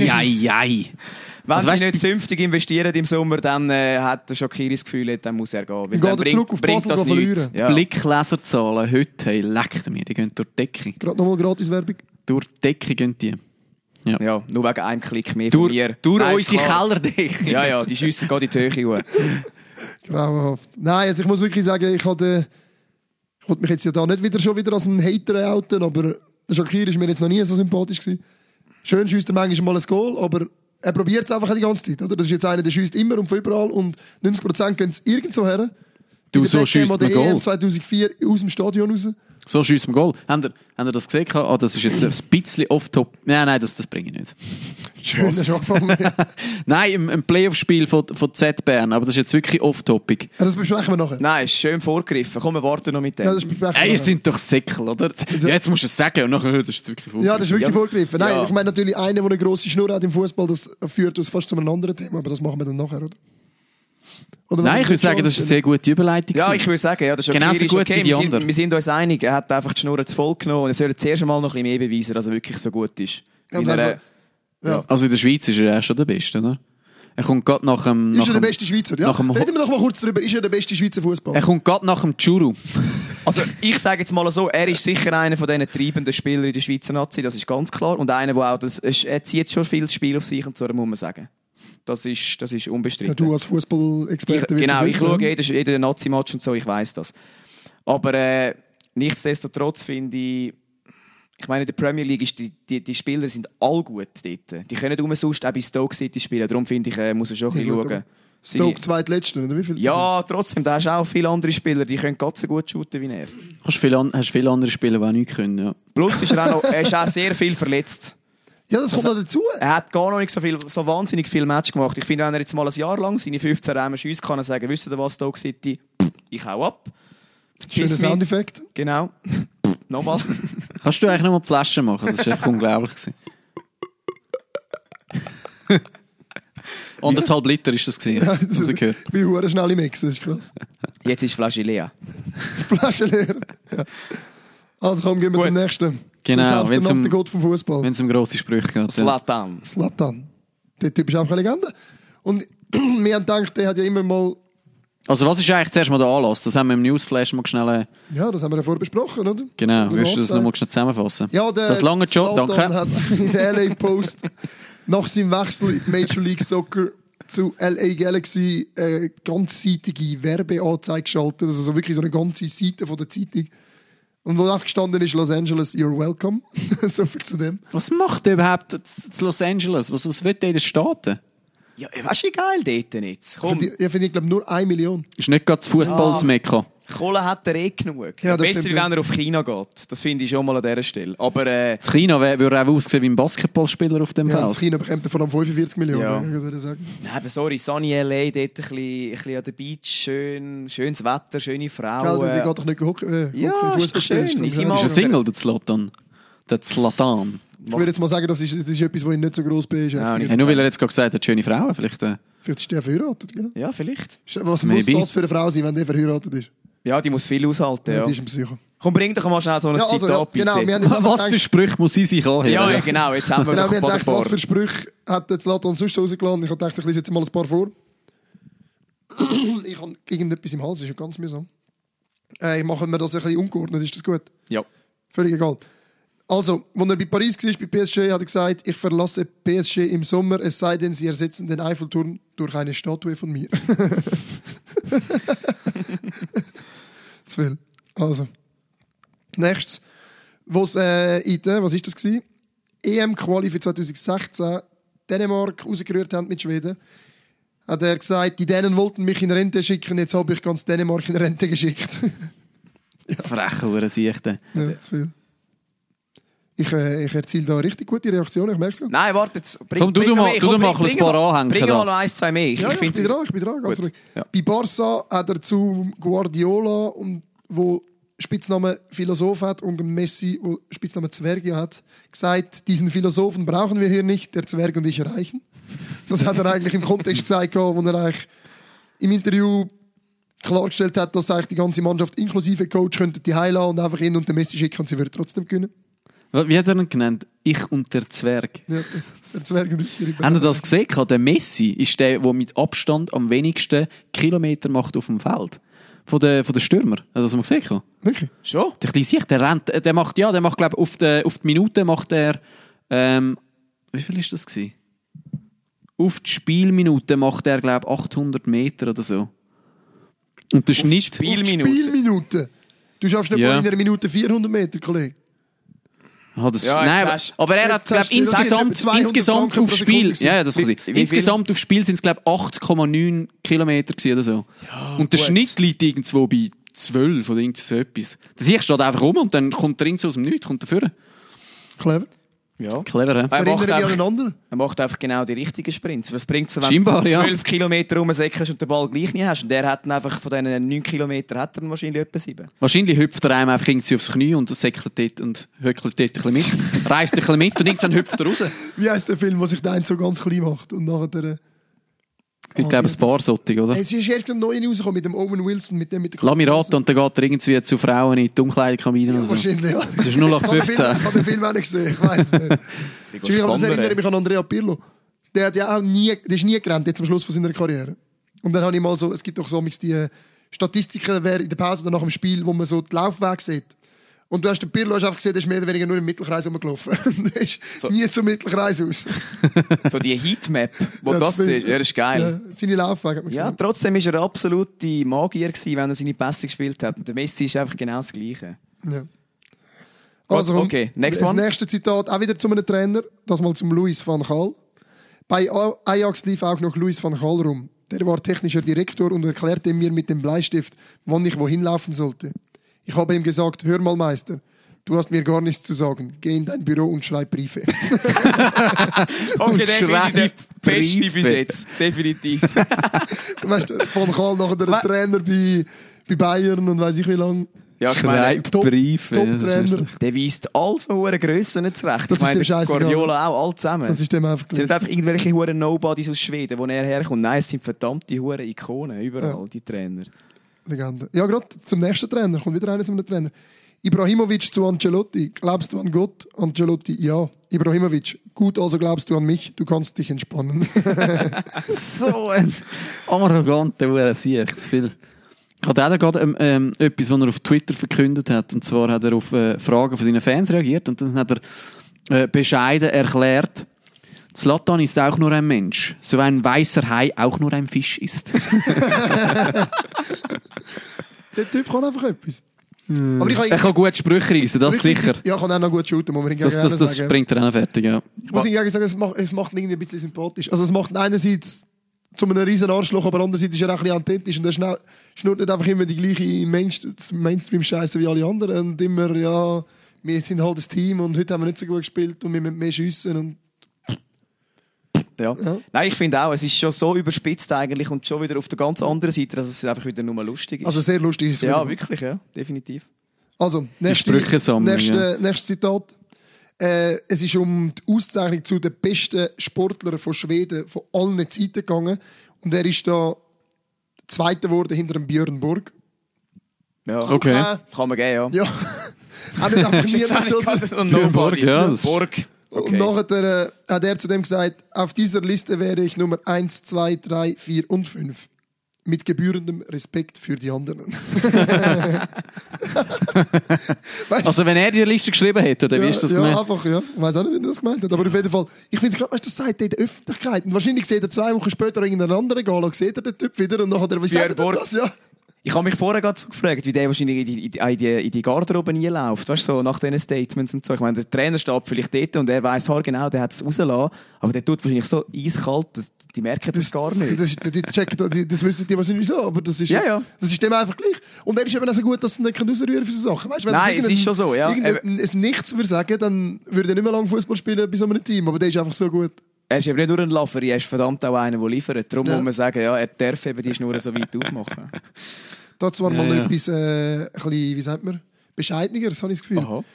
Speaker 3: Ei.
Speaker 1: Wenn
Speaker 3: Also,
Speaker 1: sie
Speaker 3: weißt,
Speaker 1: nicht zünftig investieren im Sommer, dann hat der Shaqiri das Gefühl, dann muss er gehen. Weil
Speaker 2: Dann
Speaker 1: dann
Speaker 2: geht er zurück auf Basel
Speaker 1: das
Speaker 2: verlieren.
Speaker 1: nichts. Ja.
Speaker 3: Blickleserzahlen heute, hey, leckt mir, die gehen durch die Decke.
Speaker 2: Gerade nochmal Gratiswerbung.
Speaker 3: Durch die Decke gehen die.
Speaker 1: Ja, nur wegen einem Klick mehr von
Speaker 3: Durch,
Speaker 1: mir.
Speaker 3: durch
Speaker 1: Nein,
Speaker 3: unsere
Speaker 1: klar.
Speaker 3: Kellerdecke.
Speaker 1: Ja, die schiessen gerade in die Höhe hoch.
Speaker 2: Grauenhaft. Nein, also ich muss wirklich sagen, ich wollte mich jetzt ja da nicht schon wieder als einen Hater outen, aber der Shaqiri ist mir jetzt noch nie so sympathisch gewesen. Schön schiesst er manchmal mal ein Goal, aber er probiert es einfach die ganze Zeit. Oder? Das ist jetzt einer, der schiesst immer und von überall und 90% gehen es irgendwo her.
Speaker 3: Du,
Speaker 2: Bei der
Speaker 3: so
Speaker 2: Beckham
Speaker 3: schiesst
Speaker 2: an der
Speaker 3: man Goal.
Speaker 2: EM 2004 aus dem Stadion raus.
Speaker 3: So schiessen wir Goal. Habt ihr das gesehen? Oh, das ist jetzt ein bisschen off-top. Nein, das bringe ich nicht.
Speaker 2: Schön, das ist auch gefallen. Ja,
Speaker 3: Nein, im Playoff-Spiel von Z Bern, aber das ist jetzt wirklich off-topic.
Speaker 2: das besprechen wir nachher.
Speaker 1: Nein, ist schön vorgegriffen. Komm, wir warten noch mit dem.
Speaker 2: Ja, das besprechen wir
Speaker 3: Ey, ihr
Speaker 2: nachher.
Speaker 3: seid doch Säckel, oder? Ja, jetzt musst du es sagen und nachher, das ist wirklich vorgegriffen.
Speaker 2: Ja, das ist wirklich vorgegriffen. Nein,
Speaker 1: Ja.
Speaker 2: ich meine natürlich, einer, der eine grosse Schnur hat im Fußball, das führt uns fast zu einem anderen Thema, aber das machen wir dann nachher, oder
Speaker 3: Nein, ich würde sagen, das ist eine sehr gute Überleitung.
Speaker 1: Ja,
Speaker 3: gewesen.
Speaker 1: ich würde sagen, ja, das ist
Speaker 3: Genauso
Speaker 1: okay, ist
Speaker 3: gut
Speaker 1: okay.
Speaker 3: wie die
Speaker 1: Wir
Speaker 3: anderen.
Speaker 1: sind uns einig, er hat einfach die Schnur zu voll genommen und er soll zuerst einmal noch ein bisschen mehr beweisen, dass er wirklich so gut ist.
Speaker 2: Ja,
Speaker 1: Weil er,
Speaker 2: also- Ja.
Speaker 3: Also in der Schweiz ist er ja schon der Beste, oder? Er kommt gerade nach dem...
Speaker 2: Ist er der beste Schweizer? Ja,
Speaker 3: nach dem-
Speaker 2: reden wir doch mal kurz darüber. Ist er der beste Schweizer Fußballer?
Speaker 3: Er kommt gerade nach dem Churu.
Speaker 1: also ich sage jetzt mal so, er ist sicher einer von diesen treibenden Spielern in der Schweizer Nazi, das ist ganz klar. Und einer, der auch, er zieht schon viel Spiel auf sich und so, muss man sagen. Das ist unbestritten.
Speaker 2: Ja, du als Fußball-Experte willst
Speaker 1: Genau,
Speaker 2: das
Speaker 1: ich
Speaker 2: wissen,
Speaker 1: schaue
Speaker 2: ja?
Speaker 1: jeden Nazi-Match und so, ich weiss das. Aber nichtsdestotrotz finde ich meine, in der Premier League ist die Spieler sind all gut dort. Die können umsonst auch bei Stoke City spielen, darum finde ich, muss er schon ein bisschen
Speaker 2: gut,
Speaker 1: schauen.
Speaker 2: aber Stoke zweitletzte, oder wie viel?
Speaker 1: Ja, trotzdem, da hast du auch viele andere Spieler, die können ganz so gut shooten wie er.
Speaker 3: Hast viele andere Spieler, die auch nichts können, ja.
Speaker 1: Plus ist er ist auch sehr viel verletzt.
Speaker 2: Ja, das kommt noch dazu.
Speaker 1: Er hat gar noch nicht so wahnsinnig viel Match gemacht. Ich finde, wenn er jetzt mal ein Jahr lang seine 15 Räume schiessen kann, er sagen, wisst ihr was, Stoke City, ich hau ab.
Speaker 2: Schöner
Speaker 1: Kiss me.
Speaker 2: Soundeffekt.
Speaker 1: Genau. Nochmal.
Speaker 3: Kannst du eigentlich noch mal die Flasche machen? Das war einfach unglaublich. 1,5 Liter ist das gewesen.
Speaker 2: Ja,
Speaker 3: Hast du gehört?
Speaker 2: Ich bin hure schnell im Mixen, das ist krass.
Speaker 1: Jetzt ist die Flasche leer.
Speaker 2: Flasche leer. Ja. Also komm, gehen wir
Speaker 1: Gut.
Speaker 2: zum nächsten.
Speaker 3: Genau,
Speaker 2: zum
Speaker 3: wenn's
Speaker 2: selbsternannten Gott vom Fußball.
Speaker 3: Wenn es um grosse Sprüche geht. Ja.
Speaker 1: Zlatan.
Speaker 2: Zlatan. Der Typ ist einfach eine Legende. Und wir haben gedacht, der hat ja immer mal...
Speaker 3: Also was ist eigentlich zuerst mal der Anlass? Das haben wir im Newsflash mal schnell...
Speaker 2: Ja, das haben wir ja vorher besprochen, oder?
Speaker 3: Genau,
Speaker 2: Oder
Speaker 3: willst du das
Speaker 2: gesagt.
Speaker 3: noch mal schnell zusammenfassen?
Speaker 2: Ja, der
Speaker 3: Das lange schon,
Speaker 2: Zlatan
Speaker 3: danke.
Speaker 2: hat in der LA Post nach seinem Wechsel in die Major League Soccer zu LA Galaxy eine ganzseitige Werbeanzeige geschaltet. Also so wirklich so eine ganze Seite von der Zeitung. Und wo einfach gestanden ist, Los Angeles, you're welcome. So viel zu dem.
Speaker 3: Was macht der überhaupt zu Los Angeles? Was will der in den Staaten?
Speaker 1: Ja, weißt du, wie geil dort jetzt? Komm,
Speaker 2: Ich finde, ich glaube, nur 1 Million.
Speaker 3: Ist nicht gerade das Fußballsmekka.
Speaker 1: Kohle hat er eh genug.
Speaker 2: Ja, das
Speaker 1: Besser,
Speaker 2: stimmt,
Speaker 1: wie
Speaker 2: ja.
Speaker 1: wenn er auf China geht. Das finde ich schon mal an dieser Stelle. Aber
Speaker 3: Das China würde er auch aussehen wie ein Basketballspieler auf dem
Speaker 2: Ja, das
Speaker 3: Feld.
Speaker 2: China bekommt er vor allem 45 Millionen,
Speaker 1: Ja.
Speaker 2: würde ich sagen.
Speaker 1: nein, aber sorry, Sunny LA, dort ein bisschen an der Beach, schönes Wetter, schöne
Speaker 2: Gell,
Speaker 1: Frauen.
Speaker 2: der geht doch nicht Hockey,
Speaker 1: Ja,
Speaker 2: Hockey,
Speaker 1: ist doch schön.
Speaker 2: Fußball
Speaker 1: Ist
Speaker 2: spielen.
Speaker 1: immer
Speaker 3: Ist er Single, der Zlatan? Der Zlatan.
Speaker 2: Ich würde jetzt mal sagen, das ist etwas, was ihn nicht so gross beschäftigt.
Speaker 3: Ja, nur weil er jetzt gerade gesagt hat, schöne Frauen. Vielleicht,
Speaker 2: Vielleicht ist der verheiratet, gell?
Speaker 1: Ja, vielleicht.
Speaker 2: Was
Speaker 3: Maybe.
Speaker 2: muss das für eine Frau sein, wenn der verheiratet ist?
Speaker 1: Ja, die muss viel aushalten. Ja.
Speaker 2: Die ist ein Psycho.
Speaker 1: Komm, bring doch mal schnell so ein
Speaker 2: Ja, also,
Speaker 1: Zitat,
Speaker 2: ja, genau,
Speaker 1: bitte.
Speaker 2: wir haben jetzt einfach
Speaker 3: was für
Speaker 2: gedacht,
Speaker 3: Sprüche muss sie sich anhören?
Speaker 1: Ja, genau, jetzt haben wir
Speaker 2: genau,
Speaker 1: doch
Speaker 2: wir
Speaker 1: ein
Speaker 2: haben
Speaker 1: paar.
Speaker 2: gedacht, was für Sprüche hat der Zlatan sonst rausgeladen? Ich habe gedacht, ich lese jetzt mal ein paar vor. Ich habe irgendetwas im Hals, ist ja ganz mühsam. Machen wir das ein bisschen ungeordnet, ist das gut?
Speaker 1: Ja.
Speaker 2: Völlig egal. Also, als er bei Paris war, bei PSG, hat er gesagt, ich verlasse PSG im Sommer, es sei denn, sie ersetzen den Eiffelturm durch eine Statue von mir. Zu viel. Also. Nächstes. Was ist das gewesen? EM-Quali für 2016 Dänemark rausgerührt haben mit Schweden, hat er gesagt, die Dänen wollten mich in Rente schicken, jetzt habe ich ganz Dänemark in Rente geschickt.
Speaker 3: Freche Hurensichte.
Speaker 2: Ja, zu viel. Ich erziele da richtig gute Reaktionen, ich merke es.
Speaker 1: Nein, warte jetzt.
Speaker 3: Komm, du mal ein paar Anhänger
Speaker 1: Bring
Speaker 3: da.
Speaker 1: mal noch 1, 2 mehr.
Speaker 2: Ja, ich bin dran. Ganz
Speaker 1: Gut.
Speaker 2: ruhig.
Speaker 1: Ja.
Speaker 2: Bei Barca hat er zu Guardiola, wo Spitznamen Philosoph hat, und dem Messi, wo Spitznamen Zwerge hat, gesagt, diesen Philosophen brauchen wir hier nicht, der Zwerg und ich reichen. Das hat er eigentlich im Kontext gesagt, wo er eigentlich im Interview klargestellt hat, dass eigentlich die ganze Mannschaft inklusive Coach könnte die heilen und einfach ihn und den Messi schicken und sie würden trotzdem gewinnen.
Speaker 3: Wie hat er ihn genannt? Ich und der Zwerg.
Speaker 2: Ja, der Zwerg und ich.
Speaker 3: Habt ihr das gesehen? Der Messi ist der mit Abstand am wenigsten Kilometer macht auf dem Feld. Von den Stürmer. Hast du das mal gesehen?
Speaker 2: Wirklich?
Speaker 1: Schon?
Speaker 3: Der kleine Sicht, der rennt, der macht, glaube ich, auf die Minute macht er, wie viel ist das gewesen? Auf die Spielminute macht er, glaube ich, 800 Meter oder so. Und der Schnitt...
Speaker 2: Spielminute. Du schaffst nicht
Speaker 3: Ja.
Speaker 2: mal in einer Minute 400 Meter, Kollege.
Speaker 3: Ah, das,
Speaker 1: Ja,
Speaker 3: nein,
Speaker 1: jetzt hast-
Speaker 3: aber er hat,
Speaker 2: jetzt
Speaker 3: glaube
Speaker 2: hast du- das sind
Speaker 3: insgesamt,
Speaker 2: 200
Speaker 3: insgesamt
Speaker 2: Franken
Speaker 3: auf
Speaker 2: pro
Speaker 3: Spiel,
Speaker 2: Sekunde.
Speaker 3: ja, das kann sein.
Speaker 1: Wie viel?
Speaker 3: Insgesamt auf Spiel sind es, glaube ich, 8,9 Kilometer gewesen oder so. Und der
Speaker 1: gut.
Speaker 3: Schnitt liegt irgendwo bei 12 oder irgend so etwas. Der Sieg steht einfach rum und dann kommt der so aus dem Nichts, kommt er führen.
Speaker 2: Clever.
Speaker 1: Ja.
Speaker 3: Clever,
Speaker 1: Er
Speaker 2: Erinnere
Speaker 1: macht,
Speaker 2: mich an
Speaker 1: einfach,
Speaker 2: einen anderen.
Speaker 1: er macht einfach genau die richtigen Sprints. Was bringt es, wenn
Speaker 3: Scheinbar,
Speaker 1: du
Speaker 3: ja.
Speaker 1: 12 Kilometer rumsäckelst und den Ball gleich nicht hast? Und der hat dann einfach von diesen 9 Kilometern hat er dann wahrscheinlich etwa 7.
Speaker 3: Wahrscheinlich hüpft er einem einfach irgendwie aufs Knie und säckelt dort und höckelt dort ein bisschen mit, reist ein bisschen mit und irgendwann hüpft er raus.
Speaker 2: Wie heisst der Film, wo sich der eine so ganz klein macht und nachher der...
Speaker 3: Ich glaube, ein paar solche, oder?
Speaker 2: Es ist erst neu rausgekommen mit dem Owen Wilson, mit der
Speaker 3: Lamirate und dann geht er irgendwie zu Frauen in die Umkleidekabine oder so.
Speaker 2: Wahrscheinlich, ja.
Speaker 3: Das ist nur nach
Speaker 2: Ich habe
Speaker 3: 15.
Speaker 2: den Film auch nicht gesehen, ich weiss es nicht. Ich erinnere mich an Andrea Pirlo. Der hat ja auch der ist nie gerannt, jetzt am Schluss von seiner Karriere. Und dann habe ich mal so, es gibt doch so die Statistiken wer in der Pause oder nach dem Spiel, wo man so den Laufweg sieht. Und du hast den Pirlo einfach gesehen, der ist mehr oder weniger nur im Mittelkreis rumgelaufen. Der ist
Speaker 1: So.
Speaker 2: nie zum Mittelkreis aus.
Speaker 1: So die Heatmap, wo
Speaker 2: Ja,
Speaker 1: das siehst, ja, das ist geil.
Speaker 2: Ja, seine Laufwege hat man
Speaker 1: Ja,
Speaker 2: gesehen.
Speaker 1: trotzdem war er absolute Magier gewesen, wenn er seine Pässe gespielt hat. Und der Messi ist einfach genau das Gleiche.
Speaker 2: Ja. Also, komm,
Speaker 1: okay, next
Speaker 2: das
Speaker 1: one.
Speaker 2: nächste Zitat auch wieder zu einem Trainer, das mal zum Louis van Gaal. Bei Ajax lief auch noch Louis van Gaal rum. Der war technischer Direktor und erklärte mir mit dem Bleistift, wann ich wohin laufen sollte. Ich habe ihm gesagt, hör mal Meister, du hast mir gar nichts zu sagen. Geh in dein Büro und schreib Briefe.
Speaker 1: Okay, der finde ich der beste
Speaker 3: Briefe.
Speaker 1: bis jetzt. Definitiv.
Speaker 2: Weißt du, Van Gaal nachher der Trainer bei Bayern und weiss ich wie lange.
Speaker 1: Ja, ich meine,
Speaker 3: Schreibbriefe.
Speaker 2: Top-Trainer.
Speaker 1: der weist all so hohe Grössen nicht zurecht.
Speaker 2: Das
Speaker 1: Ich meine,
Speaker 2: ist dem scheißegal.
Speaker 1: Guardiola auch, alle zusammen.
Speaker 2: Das ist dem einfach
Speaker 1: Es sind nicht einfach irgendwelche hohen Nobodies aus Schweden, wo er herkommt. Nein, es sind verdammte hohe Ikonen, überall, die Trainer.
Speaker 2: Legende. Ja, gerade zum nächsten Trainer. Kommt wieder einer zu einem Trainer. Ibrahimovic zu Ancelotti. Glaubst du an Gott? Ancelotti, ja. Ibrahimovic, gut, also glaubst du an mich? Du kannst dich entspannen.
Speaker 3: So ein arroganter Sieg, zu viel. Hat er gerade etwas, was er auf Twitter verkündet hat. Und zwar hat er auf Fragen von seinen Fans reagiert. Und dann hat er bescheiden erklärt, Zlatan ist auch nur ein Mensch, so ein weißer Hai auch nur ein Fisch ist.
Speaker 2: Der Typ kann einfach etwas. Aber ich
Speaker 3: Er kann gut Sprüche reissen, das sicher.
Speaker 2: Ja, kann auch noch gut shooten, muss man hingegen
Speaker 3: Das
Speaker 2: sagen.
Speaker 3: bringt er auch noch fertig, ja.
Speaker 2: Ich muss hingegen sagen, es macht ihn irgendwie ein bisschen sympathisch. Also es macht ihn einerseits zu einem riesen Arschloch, aber andererseits ist er auch ein bisschen authentisch und er schnurrt nicht einfach immer die gleiche Mainstream-Scheiße wie alle anderen und immer, ja, wir sind halt das Team und heute haben wir nicht so gut gespielt und wir müssen mehr schiessen und
Speaker 1: Ja. Nein, ich finde auch, es ist schon so überspitzt eigentlich und schon wieder auf der ganz anderen Seite, dass es einfach wieder nur lustig ist.
Speaker 2: also sehr lustig ist es.
Speaker 1: ja,
Speaker 2: wieder.
Speaker 1: wirklich, ja, definitiv.
Speaker 2: Also,
Speaker 3: Sprüchesammlung,
Speaker 2: nächstes Zitat. Es ist um die Auszeichnung zu den besten Sportlern von Schweden von allen Zeiten gegangen. Und er ist da Zweiter geworden hinter dem Björn Borg.
Speaker 1: Ja,
Speaker 3: Okay.
Speaker 1: kann man geben, ja.
Speaker 2: Ja. Auch nicht einfach niemand. Oder?
Speaker 1: so ein
Speaker 3: Björn
Speaker 1: Nobody.
Speaker 3: Borg, ja, das-
Speaker 1: Borg.
Speaker 2: Und nachher hat er zu dem gesagt, auf dieser Liste wäre ich Nummer 1, 2, 3, 4 und 5. Mit gebührendem Respekt für die anderen. Weißt,
Speaker 3: Also wenn er die Liste geschrieben hätte, oder wie ist das
Speaker 2: ja,
Speaker 3: gemeint?
Speaker 2: einfach, ja. Ich weiss auch nicht, wie er das gemeint hat. Aber auf jeden Fall, ich finde es gerade, das sagt er in der Öffentlichkeit. Und wahrscheinlich sieht er 2 Wochen später irgendeinen anderen Gala, sieht er den Typ wieder und nachher, wie sagt er
Speaker 1: Borg.
Speaker 2: das? Ja.
Speaker 1: Ich habe mich vorher gerade so gefragt, wie der wahrscheinlich in die Garderobe nie läuft. Weißt du, so nach diesen Statements und so. Ich meine, der Trainer steht vielleicht dort und er weiss genau, der hat es rausgelassen. Aber der tut wahrscheinlich so eiskalt, die merken das gar nicht.
Speaker 2: Das wissen die wahrscheinlich so, aber das ist,
Speaker 1: Ja, ja.
Speaker 2: Das ist dem einfach gleich. Und er ist eben auch so gut, dass er nicht rausrühren für so Sachen. Weißt, wenn
Speaker 1: Nein,
Speaker 2: das
Speaker 1: es ist schon so, ja.
Speaker 2: Ein Nichts würde sagen, dann würde er nicht mehr lange Fußball spielen bei so einem Team. Aber der ist einfach so gut.
Speaker 1: Er ist eben nicht nur ein Laferi, er ist verdammt auch einer, der liefert. Darum muss man sagen, ja, er darf eben die Schnur so weit aufmachen.
Speaker 2: Da zwar mal
Speaker 3: Ja.
Speaker 2: etwas, ein bisschen, wie sagt man, bescheidener, das habe ich das Gefühl.
Speaker 1: Aha.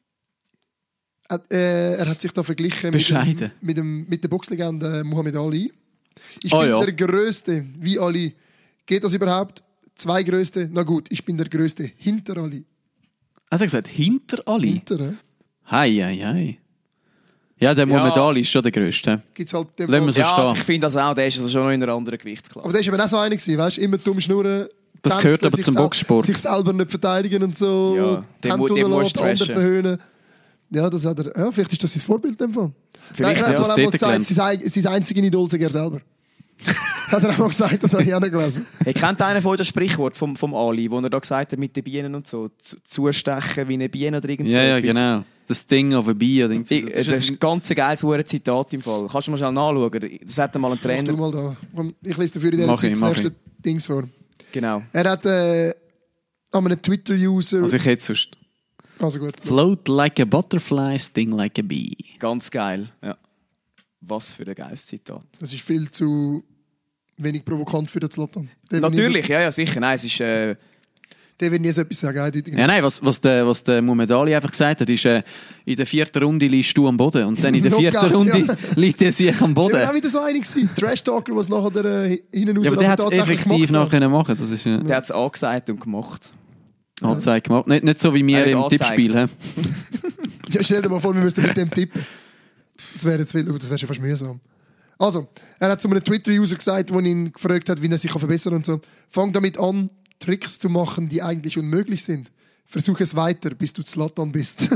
Speaker 2: Er hat sich da verglichen
Speaker 3: Bescheiden.
Speaker 2: mit der Boxlegende Muhammad Ali. Ich
Speaker 3: Oh
Speaker 2: bin
Speaker 3: ja.
Speaker 2: der Größte, wie Ali. Geht das überhaupt? 2 Größte? Na gut, ich bin der Größte hinter Ali.
Speaker 3: Hat er gesagt, hinter Ali?
Speaker 2: Hinter,
Speaker 3: Hei. Ja, der Muhammad Ali ist schon der Größte.
Speaker 2: Gibt's halt den
Speaker 3: Lassen wir
Speaker 2: Fall.
Speaker 3: so
Speaker 1: Ja, also
Speaker 3: stehen.
Speaker 1: ich finde also auch, der ist also schon noch in einer anderen Gewichtsklasse.
Speaker 2: Aber der war eben auch so einer gewesen, weißt du? Immer dumm schnurren.
Speaker 3: Das
Speaker 2: tanzen,
Speaker 3: gehört aber
Speaker 2: sich
Speaker 3: zum
Speaker 2: sel-
Speaker 3: Boxsport.
Speaker 2: Sich selber nicht verteidigen und so.
Speaker 1: Ja,
Speaker 2: die
Speaker 1: den
Speaker 2: Hände
Speaker 1: musst du
Speaker 2: runterlassen, die anderen
Speaker 1: trashen.
Speaker 2: verhöhnen. Ja, das hat er. Ja, vielleicht ist das sein Vorbild in dem Fall.
Speaker 1: Vielleicht,
Speaker 2: er hat
Speaker 1: ja.
Speaker 2: zwar
Speaker 3: das
Speaker 2: auch mal
Speaker 3: dort
Speaker 2: gesagt, sein einziger Idol sei er selber. Hat er auch mal gesagt, das habe ich auch nicht gelesen.
Speaker 1: Hey, kennt einer von das Sprichwort vom Ali, wo er da gesagt hat, mit den Bienen und so, zustechen wie eine Biene oder irgend so
Speaker 3: Ja,
Speaker 1: etwas?
Speaker 3: genau. Das Ding auf ein Bier. Das
Speaker 1: Das ist ein ganz geiles Zitat im Fall. Kannst du mal schnell nachschauen? Das hat mal ein
Speaker 2: Mach du
Speaker 1: Trainer.
Speaker 2: mal da. Komm, ich lese dafür in dieser
Speaker 3: Mach
Speaker 2: Zeit
Speaker 3: ich,
Speaker 2: das
Speaker 3: mach
Speaker 2: nächste Dings vor.
Speaker 1: Genau.
Speaker 2: Er hat an einem Twitter-User...
Speaker 3: Also ich hätte sonst...
Speaker 2: Also gut.
Speaker 3: Float like a butterfly, sting like a bee.
Speaker 1: Ganz geil, ja. Was für ein geiles Zitat.
Speaker 2: Das ist viel zu wenig provokant für den Zlatan.
Speaker 1: Natürlich, ja, sicher. Nein, es ist...
Speaker 2: Der wird nie so etwas sagen, eindeutig.
Speaker 3: Ja, nein, was der Muhammad Ali einfach gesagt hat, ist, in der 4. Runde liegst du am Boden und dann in der 4. Runde liegt er sich am Boden.
Speaker 2: Das war auch wieder so einig gewesen. Trash-Talker, was nachher hinten raus
Speaker 3: Ja, aber der hat es effektiv nachher machen. Das ist,
Speaker 1: der hat es angesagt und gemacht.
Speaker 3: Anzeige gemacht. Nicht so wie wir im Tippspiel.
Speaker 2: Ja, stell dir mal vor, wir müssten mit dem tippen. Das wäre schon fast mühsam. Also, er hat zu einem Twitter-User gesagt, der ihn gefragt hat, wie er sich verbessern kann und so. Fang damit an, Tricks zu machen, die eigentlich unmöglich sind. Versuch es weiter, bis du Zlatan bist.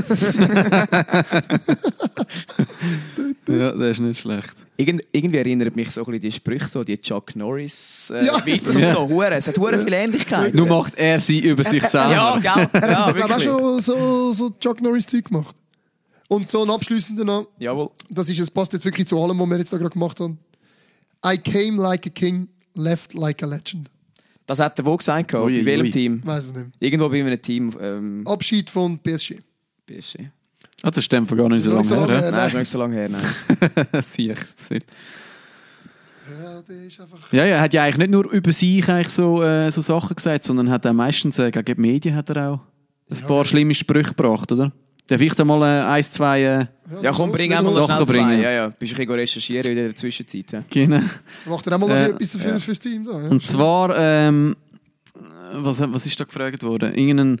Speaker 3: Ja, das ist nicht schlecht.
Speaker 1: Irgendwie erinnert mich so ein bisschen die Sprüche, so die Chuck Norris
Speaker 2: Ja.
Speaker 1: Witze und so. Hure. Es hat hure viel Ähnlichkeit.
Speaker 3: Nur macht er sie über sich selber.
Speaker 1: Ja, gell? Ja,
Speaker 2: Ich habe auch
Speaker 1: wirklich.
Speaker 2: schon so Chuck Norris-Zeug gemacht. Und so ein abschliessender noch,
Speaker 1: Jawohl.
Speaker 2: es passt jetzt wirklich zu allem, was wir jetzt da gerade gemacht haben. I came like a king, left like a legend.
Speaker 1: Das hat er wo gesagt? Bei
Speaker 3: Ui,
Speaker 1: welchem
Speaker 3: ui.
Speaker 1: Team?
Speaker 2: Weiß es nicht.
Speaker 1: Irgendwo bei einem Team.
Speaker 2: Abschied von PSG.
Speaker 1: PSG.
Speaker 3: Ah, das stimmt gar nicht so lange her.
Speaker 1: Nein, das ist noch nicht so lange her. Nein.
Speaker 3: Siehst du.
Speaker 2: Ja, der ist einfach...
Speaker 3: Ja, er hat ja eigentlich nicht nur über sich eigentlich so Sachen gesagt, sondern hat auch meistens gegen die Medien hat er auch ein paar schlimme Sprüche gebracht, oder? Der vielleicht einmal 1, 2
Speaker 1: Ja, komm, bring auch mal
Speaker 3: Sachen
Speaker 1: schnell zwei.
Speaker 3: bringen.
Speaker 1: Ja. Bist du ein bisschen recherchieren in der Zwischenzeit? Ja.
Speaker 3: genau.
Speaker 2: Macht er auch mal noch etwas dafür fürs Team da? Ja.
Speaker 3: Und zwar, was ist da gefragt worden?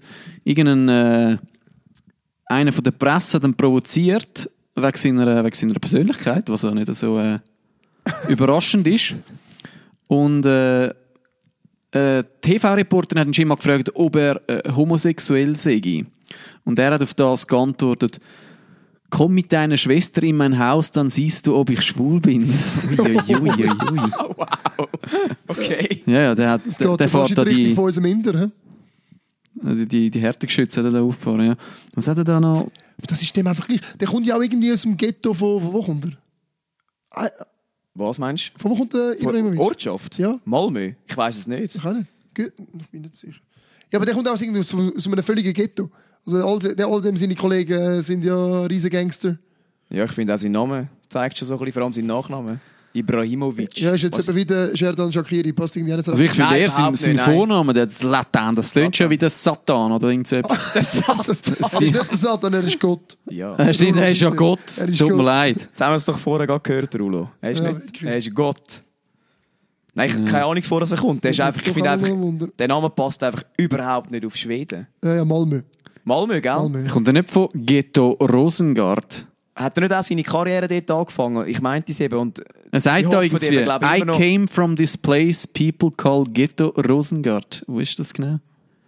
Speaker 3: Einer von der Presse hat ihn provoziert wegen seiner Persönlichkeit, was auch nicht so überraschend ist. Und TV-Reporter hat ihn schon mal gefragt, ob er homosexuell sei. Und er hat auf das geantwortet: Komm mit deiner Schwester in mein Haus, dann siehst du, ob ich schwul bin. Uiuiuiui.
Speaker 1: Wow. Okay.
Speaker 3: Ja, der
Speaker 2: Es geht
Speaker 3: fährt
Speaker 2: fast in
Speaker 3: da
Speaker 2: die Richtung von unserem Inder. He?
Speaker 3: die Härtegeschütze hat er da aufgefahren. Ja. Was hat er da noch?
Speaker 2: Aber das ist dem einfach gleich. Der kommt ja auch irgendwie aus dem Ghetto von wo kommt er?
Speaker 1: Was meinst du?
Speaker 2: Von wo kommt der
Speaker 1: Von
Speaker 2: Ibrahimovic?
Speaker 1: Ortschaft?
Speaker 2: Ja.
Speaker 1: Malmö? Ich weiß es nicht.
Speaker 2: Ich auch nicht. Ich bin nicht sicher. Ja, aber der kommt auch irgendwie aus einem völligen Ghetto. Also all dem seine Kollegen sind ja riesen Gangster.
Speaker 1: Ja, ich finde auch sein Name zeigt schon so ein bisschen, vor allem seinen Nachnamen. Ibrahimovic.
Speaker 2: Ja, ist jetzt
Speaker 1: Was-
Speaker 2: eben wie der Sherdan Shaqiri. Passt irgendwie auch nicht so.
Speaker 3: Also ich finde
Speaker 1: Nein,
Speaker 3: eher
Speaker 1: überhaupt
Speaker 3: sein
Speaker 1: nicht, nein.
Speaker 3: Vorname, der Zlatan, das tönt schon wie der Satan oder irgend so etwas.
Speaker 2: das ist nicht der Satan, er ist Gott.
Speaker 1: Ja.
Speaker 3: Stimmt, er ist ja Gott.
Speaker 2: Er ist
Speaker 3: Tut mir
Speaker 2: Gott.
Speaker 3: leid.
Speaker 1: Jetzt haben wir es doch vorher gerade gehört, Rulo. Er ist,
Speaker 2: Ja,
Speaker 1: nicht,
Speaker 2: wirklich.
Speaker 1: er ist Gott. Nein, ich habe keine Ahnung, vor dass er kommt. Der, ist einfach, ich finde einfach, der Name passt einfach überhaupt nicht auf Schweden.
Speaker 2: Ja, Malmö.
Speaker 1: Malmö, gell?
Speaker 2: Malmö.
Speaker 3: Kommt er nicht von Ghetto Rosengard?
Speaker 1: Hat er nicht auch seine Karriere dort angefangen? Ich meinte es eben. Und
Speaker 3: Er sagt
Speaker 1: sie
Speaker 3: da
Speaker 1: hoffen
Speaker 3: irgendwie,
Speaker 1: eben, glaube ich,
Speaker 3: I
Speaker 1: immer noch-
Speaker 3: came from this place people call Ghetto Rosengard. Wo ist das genau?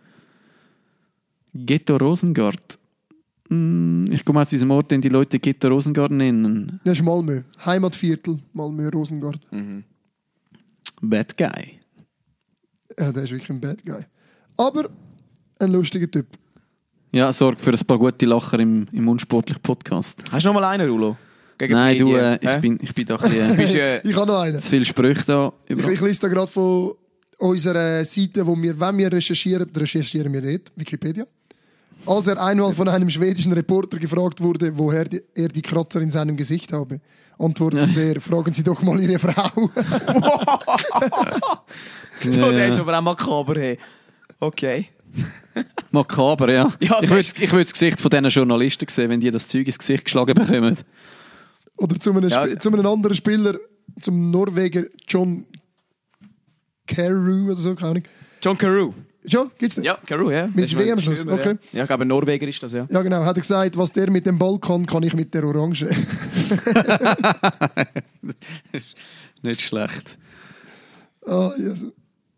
Speaker 3: Ghetto Rosengard. Ich komme aus diesem Ort, den die Leute Ghetto Rosengard nennen.
Speaker 2: Das ist Malmö. Heimatviertel. Malmö, Rosengard.
Speaker 3: Bad Guy.
Speaker 2: Ja, der ist wirklich ein Bad Guy. Aber ein lustiger Typ.
Speaker 3: Ja, sorgt für ein paar gute Lacher im unsportlichen Podcast.
Speaker 1: Hast du noch mal einen, Rulo? Gegen
Speaker 3: Nein,
Speaker 1: die
Speaker 3: du,
Speaker 1: Medien?
Speaker 3: ich bin da ein bisschen,
Speaker 1: Bist,
Speaker 2: Ich habe noch einen.
Speaker 3: zu viele Sprüche da.
Speaker 2: Ich lese da gerade von unserer Seite, wo wir, wenn wir recherchieren wir dort, Wikipedia. Als er einmal von einem schwedischen Reporter gefragt wurde, woher er die Kratzer in seinem Gesicht habe, antwortete er: Fragen Sie doch mal Ihre Frau.
Speaker 1: so, der ist aber auch makaber. Hey. Okay.
Speaker 3: Makaber, ja.
Speaker 1: Ja,
Speaker 3: ich
Speaker 1: das
Speaker 3: würde das Gesicht von diesen Journalisten sehen, wenn die das Zeug ins Gesicht geschlagen bekommen.
Speaker 2: Oder zu einem,
Speaker 1: Ja.
Speaker 2: zu einem anderen Spieler, zum Norweger John Carew oder so, keine Ahnung.
Speaker 1: John Carew.
Speaker 2: Ja, gibt's den?
Speaker 1: Ja, Carew, ja.
Speaker 2: Mit
Speaker 1: Das ist
Speaker 2: W am
Speaker 1: ein
Speaker 2: Schluss,
Speaker 1: Stürmer,
Speaker 2: okay.
Speaker 1: Ja. Ja, ich glaube, ein Norweger ist das, ja.
Speaker 2: Ja, genau. Hat er gesagt, was der mit dem Ball kann ich mit der Orange.
Speaker 3: Nicht schlecht.
Speaker 2: Ah, Jesus.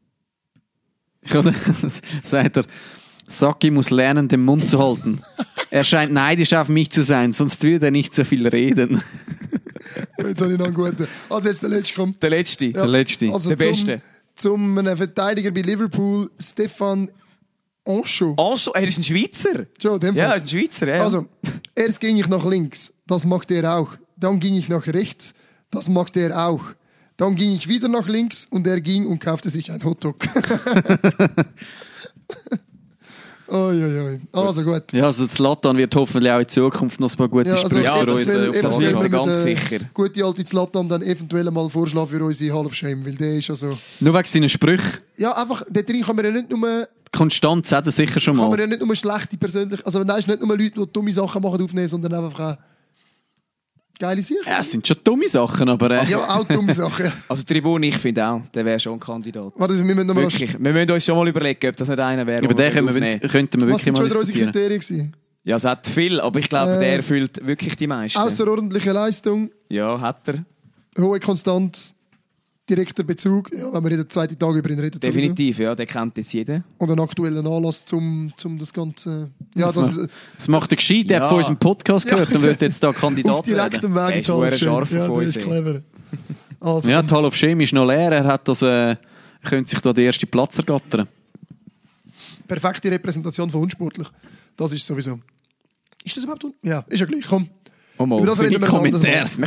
Speaker 3: Sagt er, Saki muss lernen, den Mund zu halten. Er scheint neidisch auf mich zu sein, sonst würde er nicht so viel reden.
Speaker 2: Jetzt habe ich noch einen guten. Also jetzt der letzte kommt.
Speaker 1: Der Letzte.
Speaker 2: Ja.
Speaker 3: Der Letzte.
Speaker 2: Also
Speaker 1: Der Beste.
Speaker 2: Zum einem Verteidiger bei Liverpool, Stefan Ancho.
Speaker 1: Also, er ist ein Schweizer.
Speaker 2: Schon, dem
Speaker 1: Ja,
Speaker 2: Fall.
Speaker 1: er ist ein Schweizer, ja.
Speaker 2: Also, erst ging ich nach links, das mag der auch. Dann ging ich nach rechts, das mag der auch. Dann ging ich wieder nach links und er ging und kaufte sich ein Hotdog. Oi. Also gut.
Speaker 3: Ja, also Zlatan wird hoffentlich auch in Zukunft noch ein paar gute Sprüche für uns auf
Speaker 1: das
Speaker 3: das
Speaker 1: wird
Speaker 3: Liga.
Speaker 1: er ganz sicher.
Speaker 2: Gute alte Zlatan dann eventuell mal vorschlagen für unsere Hall of Shame, weil der ist also...
Speaker 3: Nur wegen seinen Sprüchen.
Speaker 2: Ja, einfach, da drin kann man ja nicht nur...
Speaker 3: Konstanz hat er sicher schon
Speaker 2: Kann man
Speaker 3: mal.
Speaker 2: ja nicht nur schlechte persönlich... Also da ist nicht nur Leute, die dumme Sachen machen, aufnehmen, sondern einfach auch geile Sachen.
Speaker 3: Ja, es sind schon dumme Sachen, aber...
Speaker 2: Ja, auch dumme Sachen.
Speaker 1: Also Tribune, ich finde auch, der wäre schon ein Kandidat.
Speaker 2: Warte, wir müssen noch mal...
Speaker 1: Wirklich. Wir müssen uns schon mal überlegen, ob das nicht einer wäre.
Speaker 3: Über den
Speaker 1: aufnehmen.
Speaker 3: könnten wir
Speaker 2: Was
Speaker 3: wirklich
Speaker 2: sind
Speaker 3: mal
Speaker 2: schon unsere
Speaker 3: diskutieren.
Speaker 2: Kriterien gewesen?
Speaker 1: Ja, es hat viel, aber ich glaube, der erfüllt wirklich die meisten.
Speaker 2: Außerordentliche Leistung,
Speaker 1: Ja, hat er.
Speaker 2: hohe Konstanz, direkter Bezug, ja, wenn wir jeden zweiten Tag über ihn reden. sowieso.
Speaker 1: Definitiv, ja, der kennt jetzt jeden.
Speaker 2: Und einen aktuellen Anlass, um das Ganze... Ja,
Speaker 3: Das macht er gescheit, der
Speaker 1: Ja.
Speaker 3: hat von unserem Podcast gehört
Speaker 2: Ja,
Speaker 3: und wird jetzt da
Speaker 2: auf
Speaker 3: Kandidat werden.
Speaker 2: direktem
Speaker 1: Er
Speaker 2: Weg
Speaker 1: ist verdammt scharf
Speaker 2: ja,
Speaker 1: auf
Speaker 2: der
Speaker 1: uns,
Speaker 2: ist
Speaker 1: ey.
Speaker 2: clever. Also,
Speaker 3: Ja, die Hall of Shame ist noch leer, er hat das, könnte sich da den ersten Platz ergattern.
Speaker 2: perfekte Repräsentation von unsportlich. Das ist sowieso. Ist das überhaupt... Ja, ist ja gleich, komm.
Speaker 1: Oh, mal.
Speaker 2: Über das reden wir ein anderes Mal.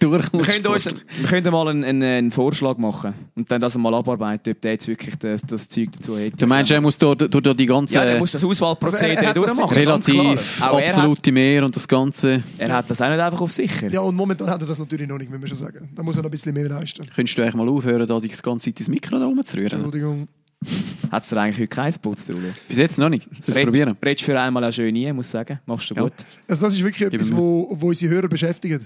Speaker 1: Wir können mal einen Vorschlag machen und dann das mal abarbeiten, ob der jetzt wirklich das Zeug dazu hat.
Speaker 3: Du meinst, er muss durch die ganze
Speaker 1: Ja, der muss das
Speaker 2: Also
Speaker 1: Auswahlprozedere
Speaker 2: er hat das
Speaker 1: durchmachen. ganz
Speaker 3: relativ
Speaker 1: klar. Auch
Speaker 3: absolute Mehr und das Ganze.
Speaker 1: Er hat das auch nicht einfach auf sicher.
Speaker 2: Ja, und momentan hat er das natürlich noch nicht, müssen wir schon sagen. Da muss er noch ein bisschen mehr leisten.
Speaker 3: Könntest du eigentlich mal aufhören, da die ganze Zeit ins Mikro da rumzurühren?
Speaker 2: Entschuldigung.
Speaker 1: Hat es dir eigentlich heute keinen Putz, Rulo?
Speaker 3: Bis jetzt noch nicht. Soll ich es probieren?
Speaker 1: Redest für einmal auch schön ein, muss ich sagen. Machst du
Speaker 3: Ja.
Speaker 1: gut.
Speaker 2: Also das ist wirklich etwas, wo unsere Hörer beschäftigt.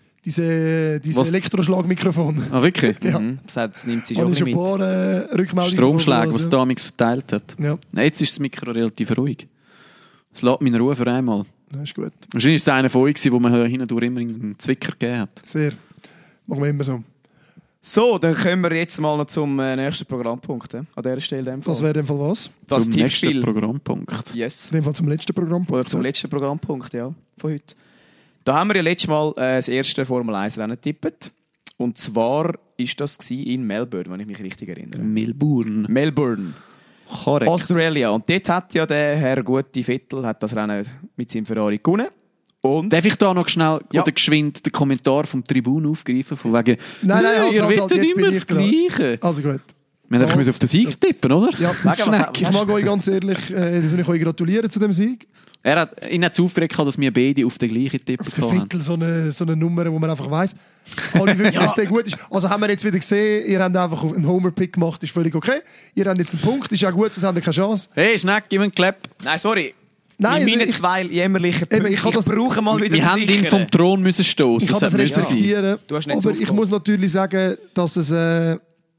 Speaker 2: Diese
Speaker 3: Was?
Speaker 2: Elektroschlagmikrofon.
Speaker 3: Ah, wirklich?
Speaker 2: Ja.
Speaker 1: Mhm. Das nimmt sie
Speaker 2: Habe
Speaker 1: schon
Speaker 2: ich schon
Speaker 1: ein
Speaker 2: ein
Speaker 1: bisschen mit.
Speaker 2: paar Rückmeldungen
Speaker 3: Stromschläge,
Speaker 2: bekommen,
Speaker 3: was damals verteilt hat.
Speaker 2: Ja,
Speaker 3: Nein, jetzt ist das Mikro relativ ruhig. Es lässt mich in Ruhe für einmal.
Speaker 2: das ist gut.
Speaker 3: Wahrscheinlich war es einer von euch, wo man hindurch immer einen Zwicker gegeben hat.
Speaker 2: Sehr. Machen wir immer so.
Speaker 1: So, dann kommen wir jetzt mal noch zum nächsten Programmpunkt. An dieser Stelle. in dem Fall.
Speaker 2: Das wäre in dem Fall was?
Speaker 1: das
Speaker 3: Zum nächsten
Speaker 1: Tippspiel.
Speaker 3: Programmpunkt.
Speaker 1: Yes.
Speaker 2: In dem Fall zum letzten Programm.
Speaker 1: Oder zum letzten Programmpunkt, ja, von heute. Da haben wir ja letztes Mal das erste Formel-1-Rennen getippt. Und zwar war das in Melbourne, wenn ich mich richtig erinnere.
Speaker 3: Melbourne.
Speaker 1: Melbourne,
Speaker 3: Korrekt.
Speaker 1: Australia. Und dort hat ja der Herr Guti Vettel hat das Rennen mit seinem Ferrari gewonnen. Und
Speaker 3: Darf ich da noch schnell
Speaker 1: Ja.
Speaker 3: oder geschwind den Kommentar vom Tribun aufgreifen? Von wegen,
Speaker 2: Nein,
Speaker 3: ihr
Speaker 2: halt,
Speaker 3: wollt
Speaker 2: jetzt
Speaker 3: immer
Speaker 2: bin
Speaker 3: das
Speaker 2: ich dran.
Speaker 3: Gleiche.
Speaker 2: Also gut.
Speaker 3: Wir haben einfach auf den Sieg tippen, oder?
Speaker 2: Ja, ich mag euch ganz ehrlich, will ich euch gratulieren zu dem Sieg.
Speaker 3: Ihn hat es aufgeregt, dass wir beide auf den gleichen Tipp
Speaker 2: Auf der
Speaker 3: haben.
Speaker 2: Vettel so eine Nummer, wo man einfach weiss. Alle wissen, dass der gut ist. Also haben wir jetzt wieder gesehen, ihr habt einfach einen Homer-Pick gemacht, ist völlig okay. Ihr habt jetzt einen Punkt, ist auch gut, sonst habt ihr keine Chance.
Speaker 3: Hey, Schneck, gib mir einen Clap.
Speaker 1: Nein, sorry.
Speaker 2: Nein,
Speaker 1: in meinen
Speaker 2: ich-
Speaker 1: zwei jämmerlichen
Speaker 2: Eben,
Speaker 1: Punkten.
Speaker 2: ich kann das-
Speaker 1: brauche mal wieder
Speaker 3: Wir haben
Speaker 1: einen
Speaker 3: ihn
Speaker 1: sicheren.
Speaker 3: vom Thron müssen stoßen.
Speaker 2: Ich kann das
Speaker 3: müssen sein.
Speaker 2: respektieren,
Speaker 1: Du hast nicht
Speaker 2: aber
Speaker 1: so
Speaker 2: ich
Speaker 1: aufgehört.
Speaker 2: muss natürlich sagen, dass es für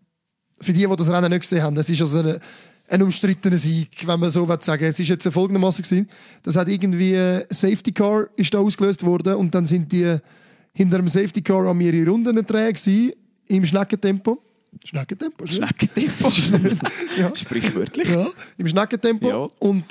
Speaker 2: die das Rennen nicht gesehen haben, es ist also ein umstrittener Sieg, wenn man so sagen will. Es ist jetzt folgendermaßen gewesen, das hat irgendwie ein Safety Car ist da ausgelöst worden und dann sind die hinter dem Safety Car an ihre Rundenträge gewesen, im Schneckentempo. Schneckentempo? schön.
Speaker 1: Schneckentempo.
Speaker 2: Ja.
Speaker 1: Sprichwörtlich.
Speaker 2: Ja, im Schneckentempo.
Speaker 1: Ja.
Speaker 2: Und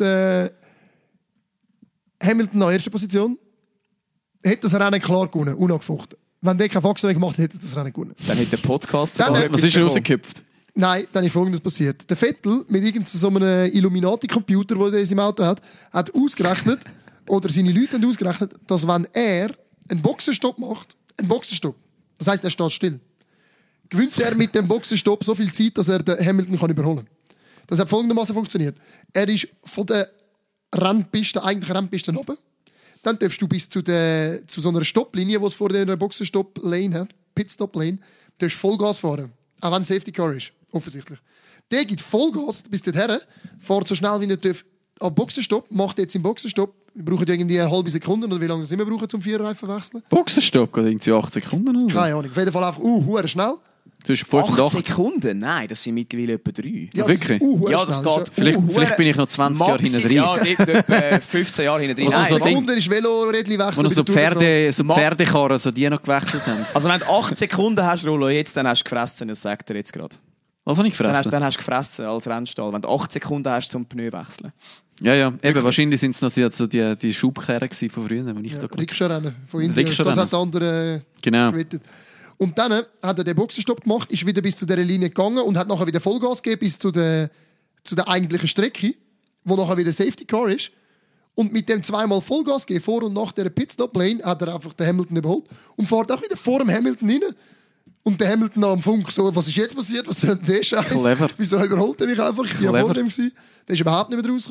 Speaker 2: Hamilton an erster Position hat das Rennen klar gewonnen, unangefochten. Wenn der keinen Volkswagen gemacht hätte, hätte das Rennen gewonnen.
Speaker 1: Dann hat der Podcast
Speaker 2: Dann-
Speaker 1: sogar
Speaker 3: Was
Speaker 1: etwas
Speaker 3: ist er
Speaker 1: bekommen.
Speaker 3: rausgehüpft?
Speaker 2: Nein, dann ist Folgendes passiert. Der Vettel mit so einem Illuminati-Computer, den er in seinem Auto hat ausgerechnet, oder seine Leute haben ausgerechnet, dass wenn er einen Boxenstopp macht, das heisst, er steht still, gewinnt er mit dem Boxenstopp so viel Zeit, dass er den Hamilton kann überholen kann. Das hat folgendermaßen funktioniert. Er ist von der eigentlichen Rennpiste oben. Dann darfst du bis zu so einer Stopplinie, die es vor der Boxenstopp-Lane hat, Pitstop-Lane, darfst Vollgas fahren. Auch wenn es Safety Car ist, offensichtlich. Der gibt Vollgas bis dorthin, fährt so schnell wie er darf am Boxenstopp, macht jetzt im Boxenstopp, wir brauchen irgendwie eine halbe Sekunde oder wie lange das immer brauchen zum Vierreifen wechseln.
Speaker 3: Boxenstopp, geht irgendwie 8 Sekunden oder so.
Speaker 2: Keine Ahnung. Auf jeden Fall einfach hure schnell.
Speaker 3: Zwischen 5 und
Speaker 1: 8
Speaker 3: 8.
Speaker 1: Sekunden? Nein, das sind mittlerweile etwa 3.
Speaker 2: Ja,
Speaker 3: Wirklich?
Speaker 1: Ja, das
Speaker 2: schnell.
Speaker 1: geht.
Speaker 3: Vielleicht bin ich noch 20 Jahre hinten drin.
Speaker 1: Ja, etwa 15 Jahre hinten drin.
Speaker 3: Also
Speaker 1: Nein,
Speaker 3: so
Speaker 1: wenn-
Speaker 3: Ding-
Speaker 2: Wunder ist Velo-Rädchen wechseln.
Speaker 3: Wo noch
Speaker 2: bei
Speaker 3: so
Speaker 2: der Tour de France.
Speaker 3: Pferdekarren, so die noch gewechselt haben.
Speaker 1: also wenn du 8 Sekunden hast, Rollo, jetzt, dann hast du gefressen, das sagt er jetzt gerade.
Speaker 3: Was habe ich gefressen?
Speaker 1: Dann hast du gefressen als Rennstall, wenn du 8 Sekunden hast zum Pneu wechseln.
Speaker 3: Ja. Eben, wahrscheinlich sind es noch so die Schubkerren gewesen von früher, wenn ich da gerade...
Speaker 2: Rikscha-Rennen von Indien.
Speaker 3: Rikscha-Rennen.
Speaker 2: Das hat der andere
Speaker 3: Genau.
Speaker 2: gewettet. Und dann hat er den Boxenstopp gemacht, ist wieder bis zu dieser Linie gegangen und hat nachher wieder Vollgas gegeben bis zu der eigentlichen Strecke, wo nachher wieder Safety Car ist. Und mit dem zweimal Vollgas geben, vor und nach der Pitstop-Lane, hat er einfach den Hamilton überholt und fährt auch wieder vor dem Hamilton rein. Und der Hamilton am Funk so, was ist jetzt passiert, was soll denn der Scheiß?
Speaker 3: Clever.
Speaker 2: Wieso überholt er mich einfach? Ich war
Speaker 3: Clever.
Speaker 2: vor dem gewesen. Der ist überhaupt nicht mehr rausgekommen.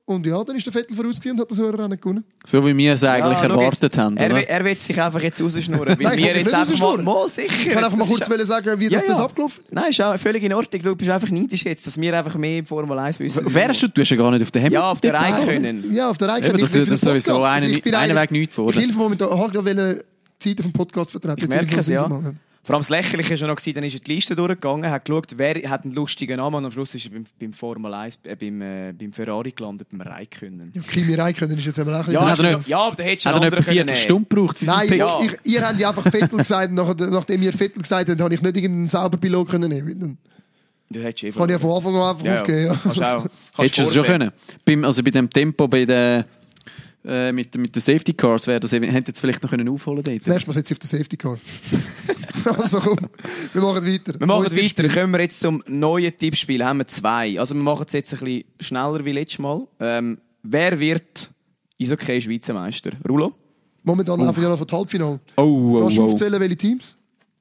Speaker 2: Und ja, dann ist der Vettel vorausgesehen und hat das Rennen gewonnen.
Speaker 3: So wie wir es eigentlich erwartet haben, oder?
Speaker 1: Er will sich einfach jetzt rausschnurren, weil
Speaker 2: Nein,
Speaker 1: wir jetzt einfach
Speaker 2: rausschnurren.
Speaker 1: mal sicher.
Speaker 2: Ich kann einfach mal kurz sagen, wie das abgelaufen ist.
Speaker 1: Nein, ist auch völlig in Ordnung. Du bist einfach neidisch jetzt, dass wir einfach mehr im Formel 1 wissen.
Speaker 3: Wärst du hast ja gar nicht auf der Hamilton?
Speaker 1: Ja, auf der Reihe können.
Speaker 2: Ja, auf der Reihe können.
Speaker 3: Das ist sowieso einen Weg nicht vor.
Speaker 2: Ich helfe momentan, ich habe Zeit auf dem Podcast vertreten.
Speaker 1: Ich merke es, ja. Vor allem das Lächerliche war ja noch, dann ist die Liste durchgegangen, hat geschaut, wer hat einen lustigen Namen und am Schluss ist er beim Formel 1, beim Ferrari gelandet, beim Räikkönen.
Speaker 2: Ja, Kimi Räikkönen ist jetzt eben auch
Speaker 1: ja, aber da hättest du einen anderen können.
Speaker 3: Eine Stunde gebraucht für
Speaker 2: Nein,
Speaker 1: ja.
Speaker 2: ihr habt ja einfach Vettel gesagt, nachdem ihr Vettel gesagt habt, habe ich nicht irgendeinen Sauberpilot können nehmen.
Speaker 1: Du hättest
Speaker 2: kann ich ja von Anfang an einfach aufgeben. Ja.
Speaker 3: Hättest du es schon können? Bei dem Tempo bei der mit den Safety Cars wäre das hätte jetzt vielleicht noch aufholen können.
Speaker 2: Nächstes Mal setze ich auf den Safety Car. Also komm, wir machen weiter.
Speaker 1: Kommen wir jetzt zum neuen Tippspiel. Haben wir 2. Also wir machen es jetzt ein bisschen schneller wie letztes Mal. Wer wird Eishockey Schweizer Meister? Rulo?
Speaker 2: Momentan einfach ja noch von Halbfinale.
Speaker 3: Kannst
Speaker 2: du aufzählen, welche Teams?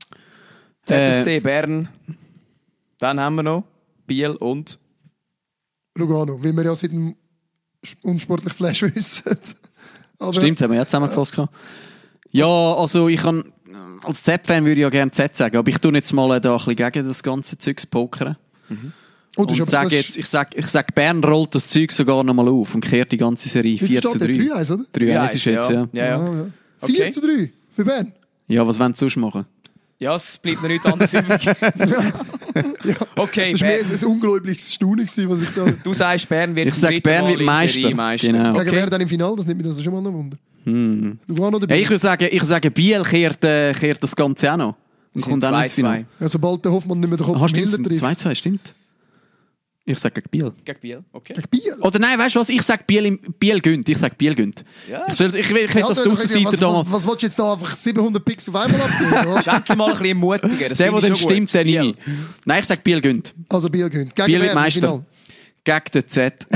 Speaker 1: ZSC, Bern. Dann haben wir noch Biel und
Speaker 2: Lugano, weil wir ja seit dem unsportlichen Flash wissen. Aber
Speaker 3: stimmt, haben wir ja zusammengefasst. Ja, also ich kann als Z-Fan würde ich ja gerne Z sagen, aber ich tue jetzt mal da ein bisschen gegen das ganze Zeugs pokern. Und sage jetzt, ich sag, Bern rollt das Zeug sogar noch mal auf und kehrt die ganze Serie 4-3.
Speaker 2: 3-1, oder?
Speaker 3: 3-1 ist jetzt, ja.
Speaker 1: Ja.
Speaker 2: 4-3 für Bern?
Speaker 3: Ja, was wollen sie sonst machen?
Speaker 1: Ja, es bleibt mir nichts anderes übrig.
Speaker 2: Ja.
Speaker 1: Okay,
Speaker 2: das war mehr ein unglaubliches Staunen, was ich da...
Speaker 1: Du sagst, Bern wird
Speaker 3: ich sage, Bern wird Meister.
Speaker 2: Genau. Gegen wer dann im Finale? Das nimmt mir das schon mal ein Wunder.
Speaker 3: Hey, ich würde sagen, Biel kehrt das Ganze auch noch.
Speaker 1: Und kommt auch nicht 2-2.
Speaker 2: Ja, sobald der Hoffmann nicht mehr den Kopf
Speaker 3: Hilder trifft. 2-2, stimmt. Ich sage gegen Biel.
Speaker 1: Gegen Biel, okay.
Speaker 2: Gegen Biel?
Speaker 3: Oder nein, weißt du was? Ich sage Biel gönnt. Ich sage Biel gönnt.
Speaker 1: Ja.
Speaker 3: Ich will das die Aussenseiter da mal...
Speaker 2: Was willst du jetzt da einfach 700 Picks auf einmal abgeben?
Speaker 1: Das ist endlich mal ein bisschen mutiger.
Speaker 3: Der dann stimmt, der nicht. Nein, ich sage Biel gönnt.
Speaker 2: Also Biel gönnt.
Speaker 3: Biel wird Meister. Gegen den Z.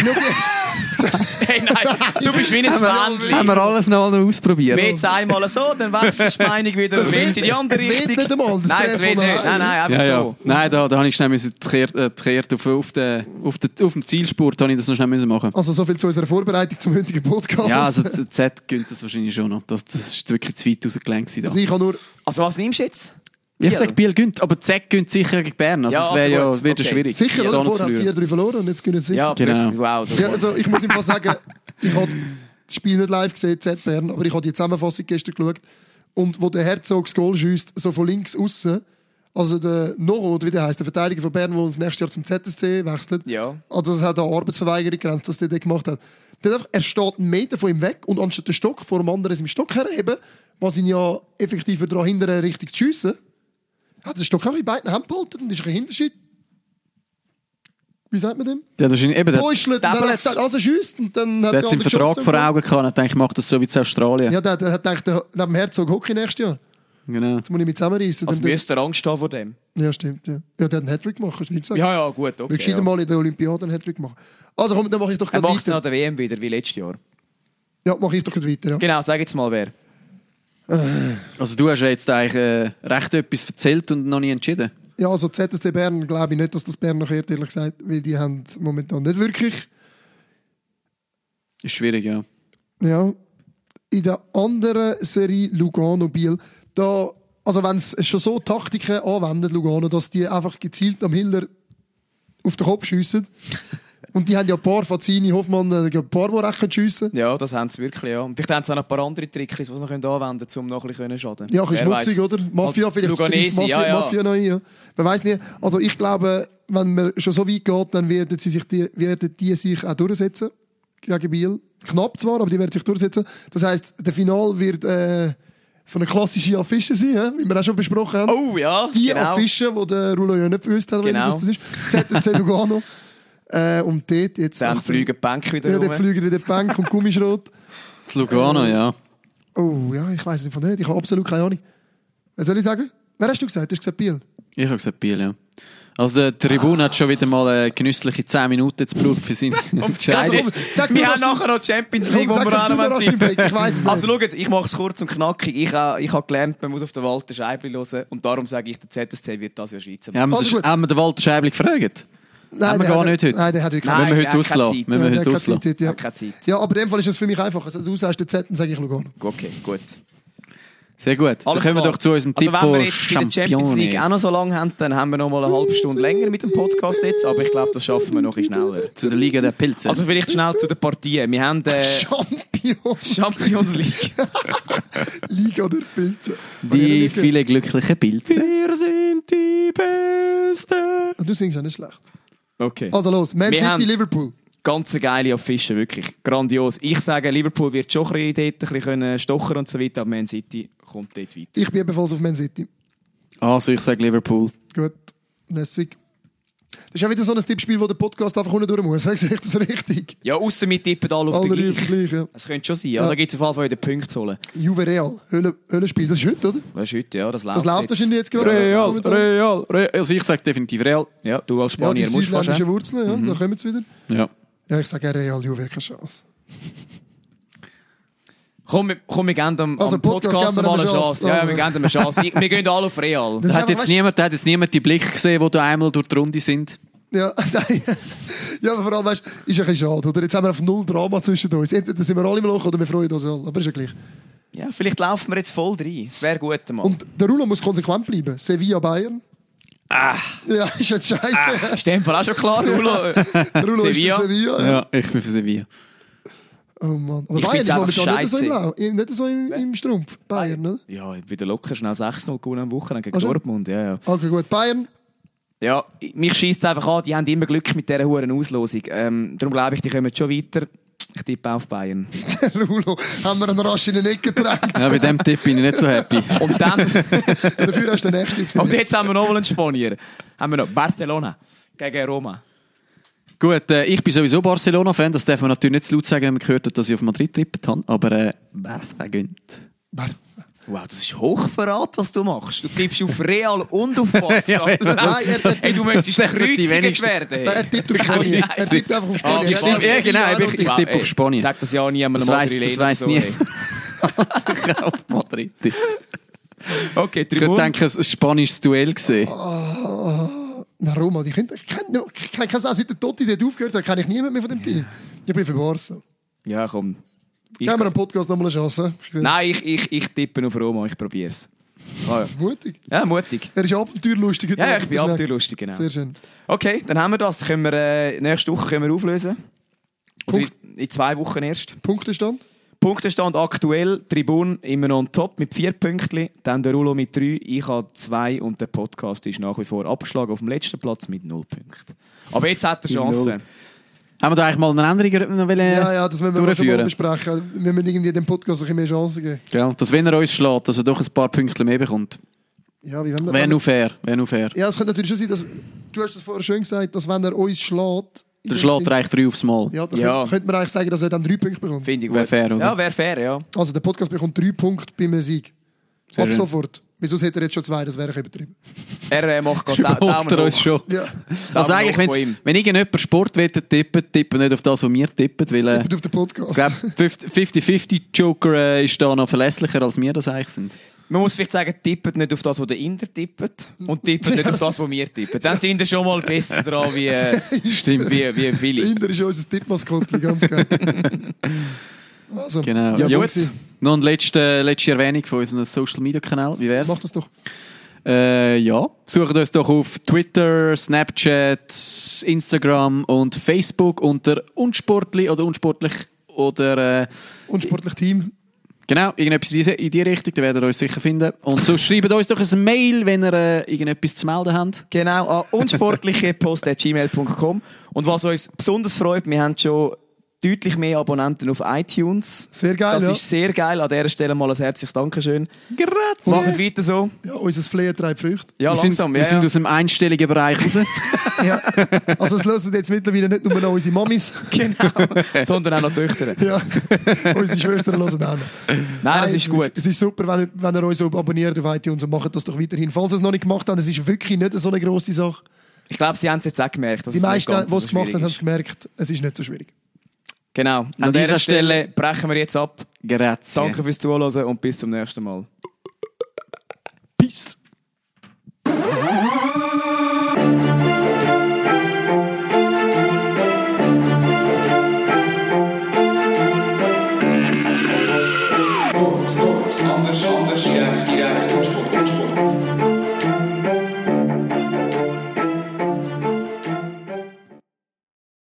Speaker 1: Hey, nein, du bist wie ein Fähnchen.
Speaker 3: Haben wir alles noch ausprobiert?
Speaker 1: Jetzt einmal so, dann wechselst du die Meinung wieder und willst in die andere Richtung.
Speaker 2: Nicht einmal.
Speaker 1: Nein, es wird nicht. Nein, einfach so.
Speaker 3: Nein, da habe ich schnell gekehrt auf dem Zielspurt habe ich das noch schnell machen.
Speaker 2: Also so viel zu unserer Vorbereitung zum heutigen Podcast.
Speaker 3: Ja, also der Z gönnt das wahrscheinlich schon noch. Das ist wirklich zu weit rausgelenkt.
Speaker 2: Also ich habe nur...
Speaker 1: Also was nimmst du jetzt?
Speaker 3: Ich sage Biel gönnt, aber Z gönnt sicher gegen Bern. Also es wäre ja wieder schwierig.
Speaker 2: Sicher, oder? Vorher haben 4-3 verloren und jetzt gönnen sie sicher.
Speaker 1: Ja,
Speaker 3: genau.
Speaker 1: Wow.
Speaker 2: Ja, also ich muss ihm sagen, ich habe das Spiel nicht live gesehen, Z Bern, aber ich habe die Zusammenfassung gestern geschaut. Und wo der Herzog das Goal schießt, so von links außen, also der Noro, oder wie der heisst, der Verteidiger von Bern, der nächstes Jahr zum ZSC wechselt.
Speaker 1: Ja.
Speaker 2: Also das hat eine Arbeitsverweigerung gegrenzt, was der gemacht hat. Er steht einen Meter von ihm weg und anstatt den Stock vor dem anderen seinem Stock herheben, was ihn ja effektiv daran hindern, richtig zu schiessen, hat den Stock auch in beiden Händen behalten und ist ein Hinterschied. Wie sagt man dem?
Speaker 3: Ja, das ist eben
Speaker 2: der und dann hat er gesagt, also schießt. Und dann hat
Speaker 3: der seinen Vertrag vor Augen gehabt und hat gedacht, ich mache das so wie in Australien.
Speaker 2: Ja, der hat gedacht, neben dem Herzog Hockey nächstes Jahr.
Speaker 3: Genau.
Speaker 2: Jetzt muss ich mich zusammenreißen.
Speaker 1: Also müsste er Angst haben vor dem.
Speaker 2: Ja, stimmt. Ja, der hat einen Hattrick gemacht, kannst du nicht sagen.
Speaker 1: Ja, gut, okay.
Speaker 2: Ich gescheiter mal in der Olympiade einen Hattrick machen. Also komm, dann mache ich doch
Speaker 1: gleich
Speaker 2: weiter.
Speaker 1: Er macht es nach der WM wieder, wie letztes Jahr.
Speaker 2: Ja, mache ich doch weiter. Ja.
Speaker 1: Genau, sag jetzt mal wer.
Speaker 3: Also du hast ja jetzt eigentlich recht etwas erzählt und noch nie entschieden.
Speaker 2: Ja, also ZSC Bern glaube ich nicht, dass das Bern noch ehrlich gesagt, weil die haben momentan nicht wirklich.
Speaker 3: Ist schwierig, ja.
Speaker 2: Ja. In der anderen Serie Lugano Biel, da, also wenn es schon so Taktiken anwendet, Lugano, dass die einfach gezielt am Hiller auf den Kopf schiessen. Und die haben ja ein paar, Fazzini, Hoffmann, ein paar, die recht schiessen.
Speaker 1: Ja, das haben sie wirklich, ja. Und vielleicht haben sie auch noch ein paar andere Tricks, die sie noch anwenden können, um noch ein bisschen schaden.
Speaker 2: Ja, ein bisschen schmutzig, oder? Mafia vielleicht.
Speaker 1: Luganesi, ja.
Speaker 2: Mafia noch ein, ja. Man weiss nicht. Also ich glaube, wenn man schon so weit geht, dann werden die sich auch durchsetzen gegen Biel. Knapp zwar, aber die werden sich durchsetzen. Das heisst, der Final wird so eine klassische Affische sein, wie wir auch schon besprochen haben.
Speaker 1: Oh ja,
Speaker 2: die genau. Affische, die der Rulo ja nicht gewusst hat,
Speaker 1: genau.
Speaker 2: was das ist. ZSC Lugano. Und dort jetzt...
Speaker 1: Dann fliegen die Bänke wieder
Speaker 2: rum. Ja, dann fliegen wieder die Bänke und Gummischrot.
Speaker 3: Das Lugano, ja.
Speaker 2: Oh ja, ich weiss es einfach nicht. Ich habe absolut keine Ahnung. Was soll ich sagen? Wer hast du gesagt? Du hast gesagt Biel?
Speaker 3: Ich habe gesagt Biel, ja. Also der Tribun hat schon wieder mal genüssliche 10 Minuten gebraucht für seine Entscheidung.
Speaker 1: Also, wir haben nachher noch Champions League, wo wir auch noch
Speaker 2: ich weiss es nicht.
Speaker 1: Also schaut, ich mache es kurz und knackig. Ich habe gelernt, man muss auf den Walter Scheibli hören und darum sage ich, der ZSC wird das ja Schweizer.
Speaker 3: Ja, haben wir den Walter Scheibli gefragt? Haben wir gar nicht heute.
Speaker 2: Nein, der hat heute
Speaker 1: Nein,
Speaker 3: Wenn wir
Speaker 1: der
Speaker 3: heute
Speaker 1: hat keine
Speaker 3: auslassen.
Speaker 1: Zeit.
Speaker 3: Wenn wir
Speaker 2: der
Speaker 3: heute
Speaker 2: hat keine
Speaker 3: auslassen.
Speaker 2: Zeit, ja.
Speaker 1: Keine Zeit.
Speaker 2: Ja, aber in dem Fall ist es für mich einfach. Also, du sagst den Z, dann sage ich Lugano.
Speaker 1: Okay, gut.
Speaker 3: Sehr gut. Dann
Speaker 1: Alles
Speaker 3: kommen wir
Speaker 1: klar.
Speaker 3: doch zu unserem Tipp
Speaker 1: Also wenn wir
Speaker 3: von
Speaker 1: jetzt bei der Champions League auch noch
Speaker 3: Championes.
Speaker 1: so lange haben, dann haben wir noch mal eine halbe Stunde länger mit dem Podcast jetzt, aber ich glaube, das schaffen wir noch ein bisschen schneller.
Speaker 3: Zu der Liga der Pilze.
Speaker 1: Also vielleicht schnell zu den Partien. Wir haben Champions League.
Speaker 2: Liga der Pilze.
Speaker 3: die vielen glücklichen Pilze.
Speaker 1: Wir sind die Besten.
Speaker 2: Du singst auch nicht schlecht.
Speaker 1: Okay.
Speaker 2: Also los, Man
Speaker 1: Wir
Speaker 2: City,
Speaker 1: haben-
Speaker 2: Liverpool.
Speaker 1: Ganz geile Affische, wirklich grandios. Ich sage, Liverpool wird schon ein bisschen stochern und so weiter, aber Man City kommt dort weiter.
Speaker 2: Ich bin ebenfalls auf Man City.
Speaker 3: Also ich sage Liverpool.
Speaker 2: Gut, lässig. Das ist ja wieder so ein Tippspiel, wo der Podcast einfach unten durch muss. Sag ich das richtig?
Speaker 1: Ja, ausser wir tippen alle auf
Speaker 2: Alle
Speaker 1: den
Speaker 2: drei
Speaker 1: gleichen.
Speaker 2: gleich, ja.
Speaker 1: Das könnte schon sein, ja.
Speaker 2: Ja.
Speaker 1: Da gibt es auf jeden Fall wieder Punkte zu holen.
Speaker 2: Juve Real, Höllenspiel. Das ist heute, oder?
Speaker 1: Das ist heute, ja, das läuft
Speaker 2: Das läuft
Speaker 1: jetzt.
Speaker 2: wahrscheinlich jetzt gerade.
Speaker 3: Real. Also ich sage definitiv Real.
Speaker 1: Ja, du als
Speaker 2: Ja, die
Speaker 1: Spanier musst fast
Speaker 2: südländischen
Speaker 1: haben.
Speaker 2: Wurzeln, ja, da kommen sie wieder.
Speaker 3: Ja.
Speaker 2: Ja, ich sage Real, Juve, keine Chance.
Speaker 1: Komm, wir geben dem
Speaker 2: Also,
Speaker 1: am Podcast
Speaker 2: Podcast geben wir
Speaker 1: mal eine
Speaker 2: ihm eine
Speaker 1: Chance.
Speaker 2: Chance.
Speaker 1: Ja,
Speaker 2: Also.
Speaker 1: wir geben ihm eine Chance. Wir gehen alle auf Real.
Speaker 2: Das ist
Speaker 3: Hat
Speaker 2: einfach,
Speaker 3: jetzt niemand die Blicke gesehen, die da einmal durch die Runde sind?
Speaker 2: Ja, nein. Ja, aber vor allem, weißt, ist ein bisschen schade, oder? Jetzt haben wir auf null Drama zwischen uns. Entweder sind wir alle im Loch oder wir freuen uns alle. Aber ist ja gleich.
Speaker 1: Ja, vielleicht laufen wir jetzt voll rein. Das wäre gut, Mann.
Speaker 2: Und der Rulo muss konsequent bleiben. Sevilla, Bayern. Ja, ist jetzt scheiße.
Speaker 1: Ist in dem Fall auch schon klar, Rulo.
Speaker 2: Der Rulo
Speaker 1: Sevilla.
Speaker 2: ist für Sevilla. Ja.
Speaker 3: Ja, ich bin für Sevilla.
Speaker 2: Oh Mann. Aber
Speaker 1: Ich
Speaker 2: Bayern
Speaker 1: find's
Speaker 2: ist
Speaker 1: einfach
Speaker 2: momentan nicht so,
Speaker 1: scheisse.
Speaker 2: nicht so im Strumpf. Bayern, oder?
Speaker 1: Ja, wieder locker schnell 6-0 gewonnen am Wochenende gegen
Speaker 2: Ach schon?
Speaker 1: Dortmund. Ja, ja.
Speaker 2: Okay, gut. Bayern.
Speaker 1: Ja, mich scheisst es einfach an, die haben immer Glück mit dieser hohen Auslosung. Darum glaube ich, die kommen schon weiter. Ich tippe auf Bayern.
Speaker 2: Der Rulo. Haben wir ihn rasch in den Ecke gedrängt.
Speaker 3: Ja, bei dem Tipp bin ich nicht so happy.
Speaker 1: Und dann,
Speaker 2: Dafür hast du den nächsten
Speaker 1: und
Speaker 2: gesehen.
Speaker 1: jetzt haben wir noch mal einen Spanier. Haben wir noch Barcelona gegen Roma.
Speaker 3: Gut, ich bin sowieso Barcelona-Fan. Das darf man natürlich nicht zu laut sagen, wenn man gehört hat, dass ich auf Madrid trippet habe. Aber wer gönnt?
Speaker 1: Wow, das ist Hochverrat, was du machst. Du tippst auf Real und auf Barca.
Speaker 3: Ja, ja.
Speaker 2: Nein,
Speaker 1: Hey, du müsstest
Speaker 3: Das sind die
Speaker 1: gekreuzigt
Speaker 3: wenigsten.
Speaker 1: werden.
Speaker 2: Nein, er tippt auf Spanien. Er tippt einfach auf Spanien.
Speaker 1: Ah,
Speaker 3: stimmt. Ja, genau, ich tippe auf Spanien.
Speaker 1: Sag das ja nie einmal
Speaker 3: Das weiss nie. Ich auf Madrid. Ich
Speaker 1: Okay,
Speaker 3: könnte
Speaker 1: Tribun.
Speaker 3: denken, ein spanisches Duell gesehen.
Speaker 2: Na, Roma, die können... Ich kann sagen, seit der Totti dort aufgehört hat, kenne ich niemand mehr von dem Team. Ich bin für Barca.
Speaker 1: Ja, komm.
Speaker 2: Geben wir am Podcast nochmal eine Chance.
Speaker 1: Nein, ich tippe auf Roma, ich probiere es. Ah, ja.
Speaker 2: Mutig.
Speaker 1: Ja, mutig.
Speaker 2: Er ist abenteuerlustig. heute
Speaker 1: Ja,
Speaker 2: Abend,
Speaker 1: ich bin
Speaker 2: das merkt-
Speaker 1: abenteuerlustig, genau.
Speaker 2: Sehr schön.
Speaker 1: Okay, dann haben wir das. Können wir, nächste Woche können wir auflösen. Oder
Speaker 2: Punkt.
Speaker 1: in 2 Wochen erst.
Speaker 2: Punktestand?
Speaker 1: Punktestand aktuell, Tribun immer noch on top mit 4 Pünktchen, dann der Rulo mit 3, ich habe 2 und der Podcast ist nach wie vor abgeschlagen auf dem letzten Platz mit 0 Punkten. Aber jetzt hat er Chance.
Speaker 3: Haben wir da eigentlich mal eine Änderung noch
Speaker 2: Ja, das müssen wir mal schon mal
Speaker 3: durchführen?
Speaker 2: besprechen. Wir müssen irgendwie dem Podcast ein bisschen mehr Chancen geben.
Speaker 3: Ja, dass wenn er uns schlägt, dass er doch ein paar Punkte mehr bekommt.
Speaker 2: Ja, wie wenn wir...
Speaker 3: Wäre nur fair. Wäre nur fair.
Speaker 2: Ja, es könnte natürlich schon sein, dass... Du hast es vorher schön gesagt, dass wenn er uns schlägt... in
Speaker 3: Der
Speaker 2: dem
Speaker 3: schlägt
Speaker 2: Sinn-
Speaker 3: er eigentlich 3 aufs Mal.
Speaker 2: Ja, dann
Speaker 1: Ja.
Speaker 2: könnte man eigentlich sagen, dass er dann 3 Punkte bekommt.
Speaker 1: Finde ich gut.
Speaker 3: Wäre fair, oder?
Speaker 1: Ja, wäre fair, ja.
Speaker 2: Also der Podcast bekommt 3 Punkte bei einem Sieg.
Speaker 3: Sehr
Speaker 2: Ab
Speaker 3: schön.
Speaker 2: sofort. Wieso hätte er jetzt schon 2? Das wäre übertrieben.
Speaker 1: Er macht gerade
Speaker 3: Überholt
Speaker 1: Daumen
Speaker 3: er uns
Speaker 1: hoch.
Speaker 3: schon.
Speaker 2: Ja,
Speaker 3: Also
Speaker 1: Daumen
Speaker 3: eigentlich,
Speaker 1: hoch von ihm.
Speaker 3: wenn irgendjemand Sportwetten tippt, tippen nicht auf das, was wir tippen, weil
Speaker 2: tippt auf den Podcast.
Speaker 3: ich glaube, 50-50 Joker ist da noch verlässlicher, als wir das eigentlich sind.
Speaker 1: Man muss vielleicht sagen, tippet nicht auf das, was der Inder tippt und tippet nicht auf das, was wir tippen. Dann sind wir schon mal besser dran wie,
Speaker 3: Stimmt.
Speaker 1: wie viele.
Speaker 2: Inder ist unser Tippmaskottchen, ganz geil. Also,
Speaker 3: Genau.
Speaker 2: Ja,
Speaker 3: Ja,
Speaker 2: gut.
Speaker 3: gut. Noch eine letzte Erwähnung von unserem Social-Media-Kanal. Wie wär's?
Speaker 2: Mach das doch.
Speaker 3: Ja. Sucht uns doch auf Twitter, Snapchat, Instagram und Facebook unter unsportlich oder unsportlich oder
Speaker 2: Unsportlich Team.
Speaker 3: genau, irgendetwas in die Richtung, dann werdet ihr uns sicher finden. Und so schreibt uns doch ein Mail, wenn ihr irgendetwas zu melden habt.
Speaker 1: Genau, an unsportlichepost@gmail.com. Und was uns besonders freut, wir haben schon deutlich mehr Abonnenten auf iTunes.
Speaker 2: Sehr geil,
Speaker 1: Das
Speaker 2: ja.
Speaker 1: ist sehr geil. An dieser Stelle mal ein herzliches Dankeschön.
Speaker 3: Grazie.
Speaker 1: Macht weiter so.
Speaker 2: Ja, unser Flair treibt Früchte.
Speaker 1: Ja,
Speaker 3: wir sind,
Speaker 1: langsam.
Speaker 3: wir
Speaker 1: Ja,
Speaker 3: sind
Speaker 1: ja.
Speaker 3: aus dem einstelligen Bereich raus.
Speaker 2: Ja. Also es lösen jetzt mittlerweile nicht nur noch unsere Mamis,
Speaker 1: Genau. Sondern auch noch Töchter.
Speaker 2: ja. Unsere Schwestern hören auch noch.
Speaker 1: Nein, das ist gut.
Speaker 2: Es ist super, wenn ihr uns so abonniert auf iTunes und macht das doch weiterhin. Falls ihr es noch nicht gemacht habt, es ist wirklich nicht so eine grosse Sache.
Speaker 1: Ich glaube, sie haben es jetzt auch gemerkt. Dass
Speaker 2: Die
Speaker 1: es nicht
Speaker 2: meisten,
Speaker 1: ganz
Speaker 2: die
Speaker 1: so
Speaker 2: es gemacht haben,
Speaker 1: schwierig
Speaker 2: haben es
Speaker 1: ist.
Speaker 2: gemerkt, es ist nicht so schwierig.
Speaker 1: Genau.
Speaker 3: An dieser Stelle
Speaker 1: brechen wir jetzt ab.
Speaker 3: Grazie.
Speaker 1: Danke fürs Zuhören und bis zum nächsten Mal.
Speaker 3: Peace.
Speaker 1: anders. Direkt.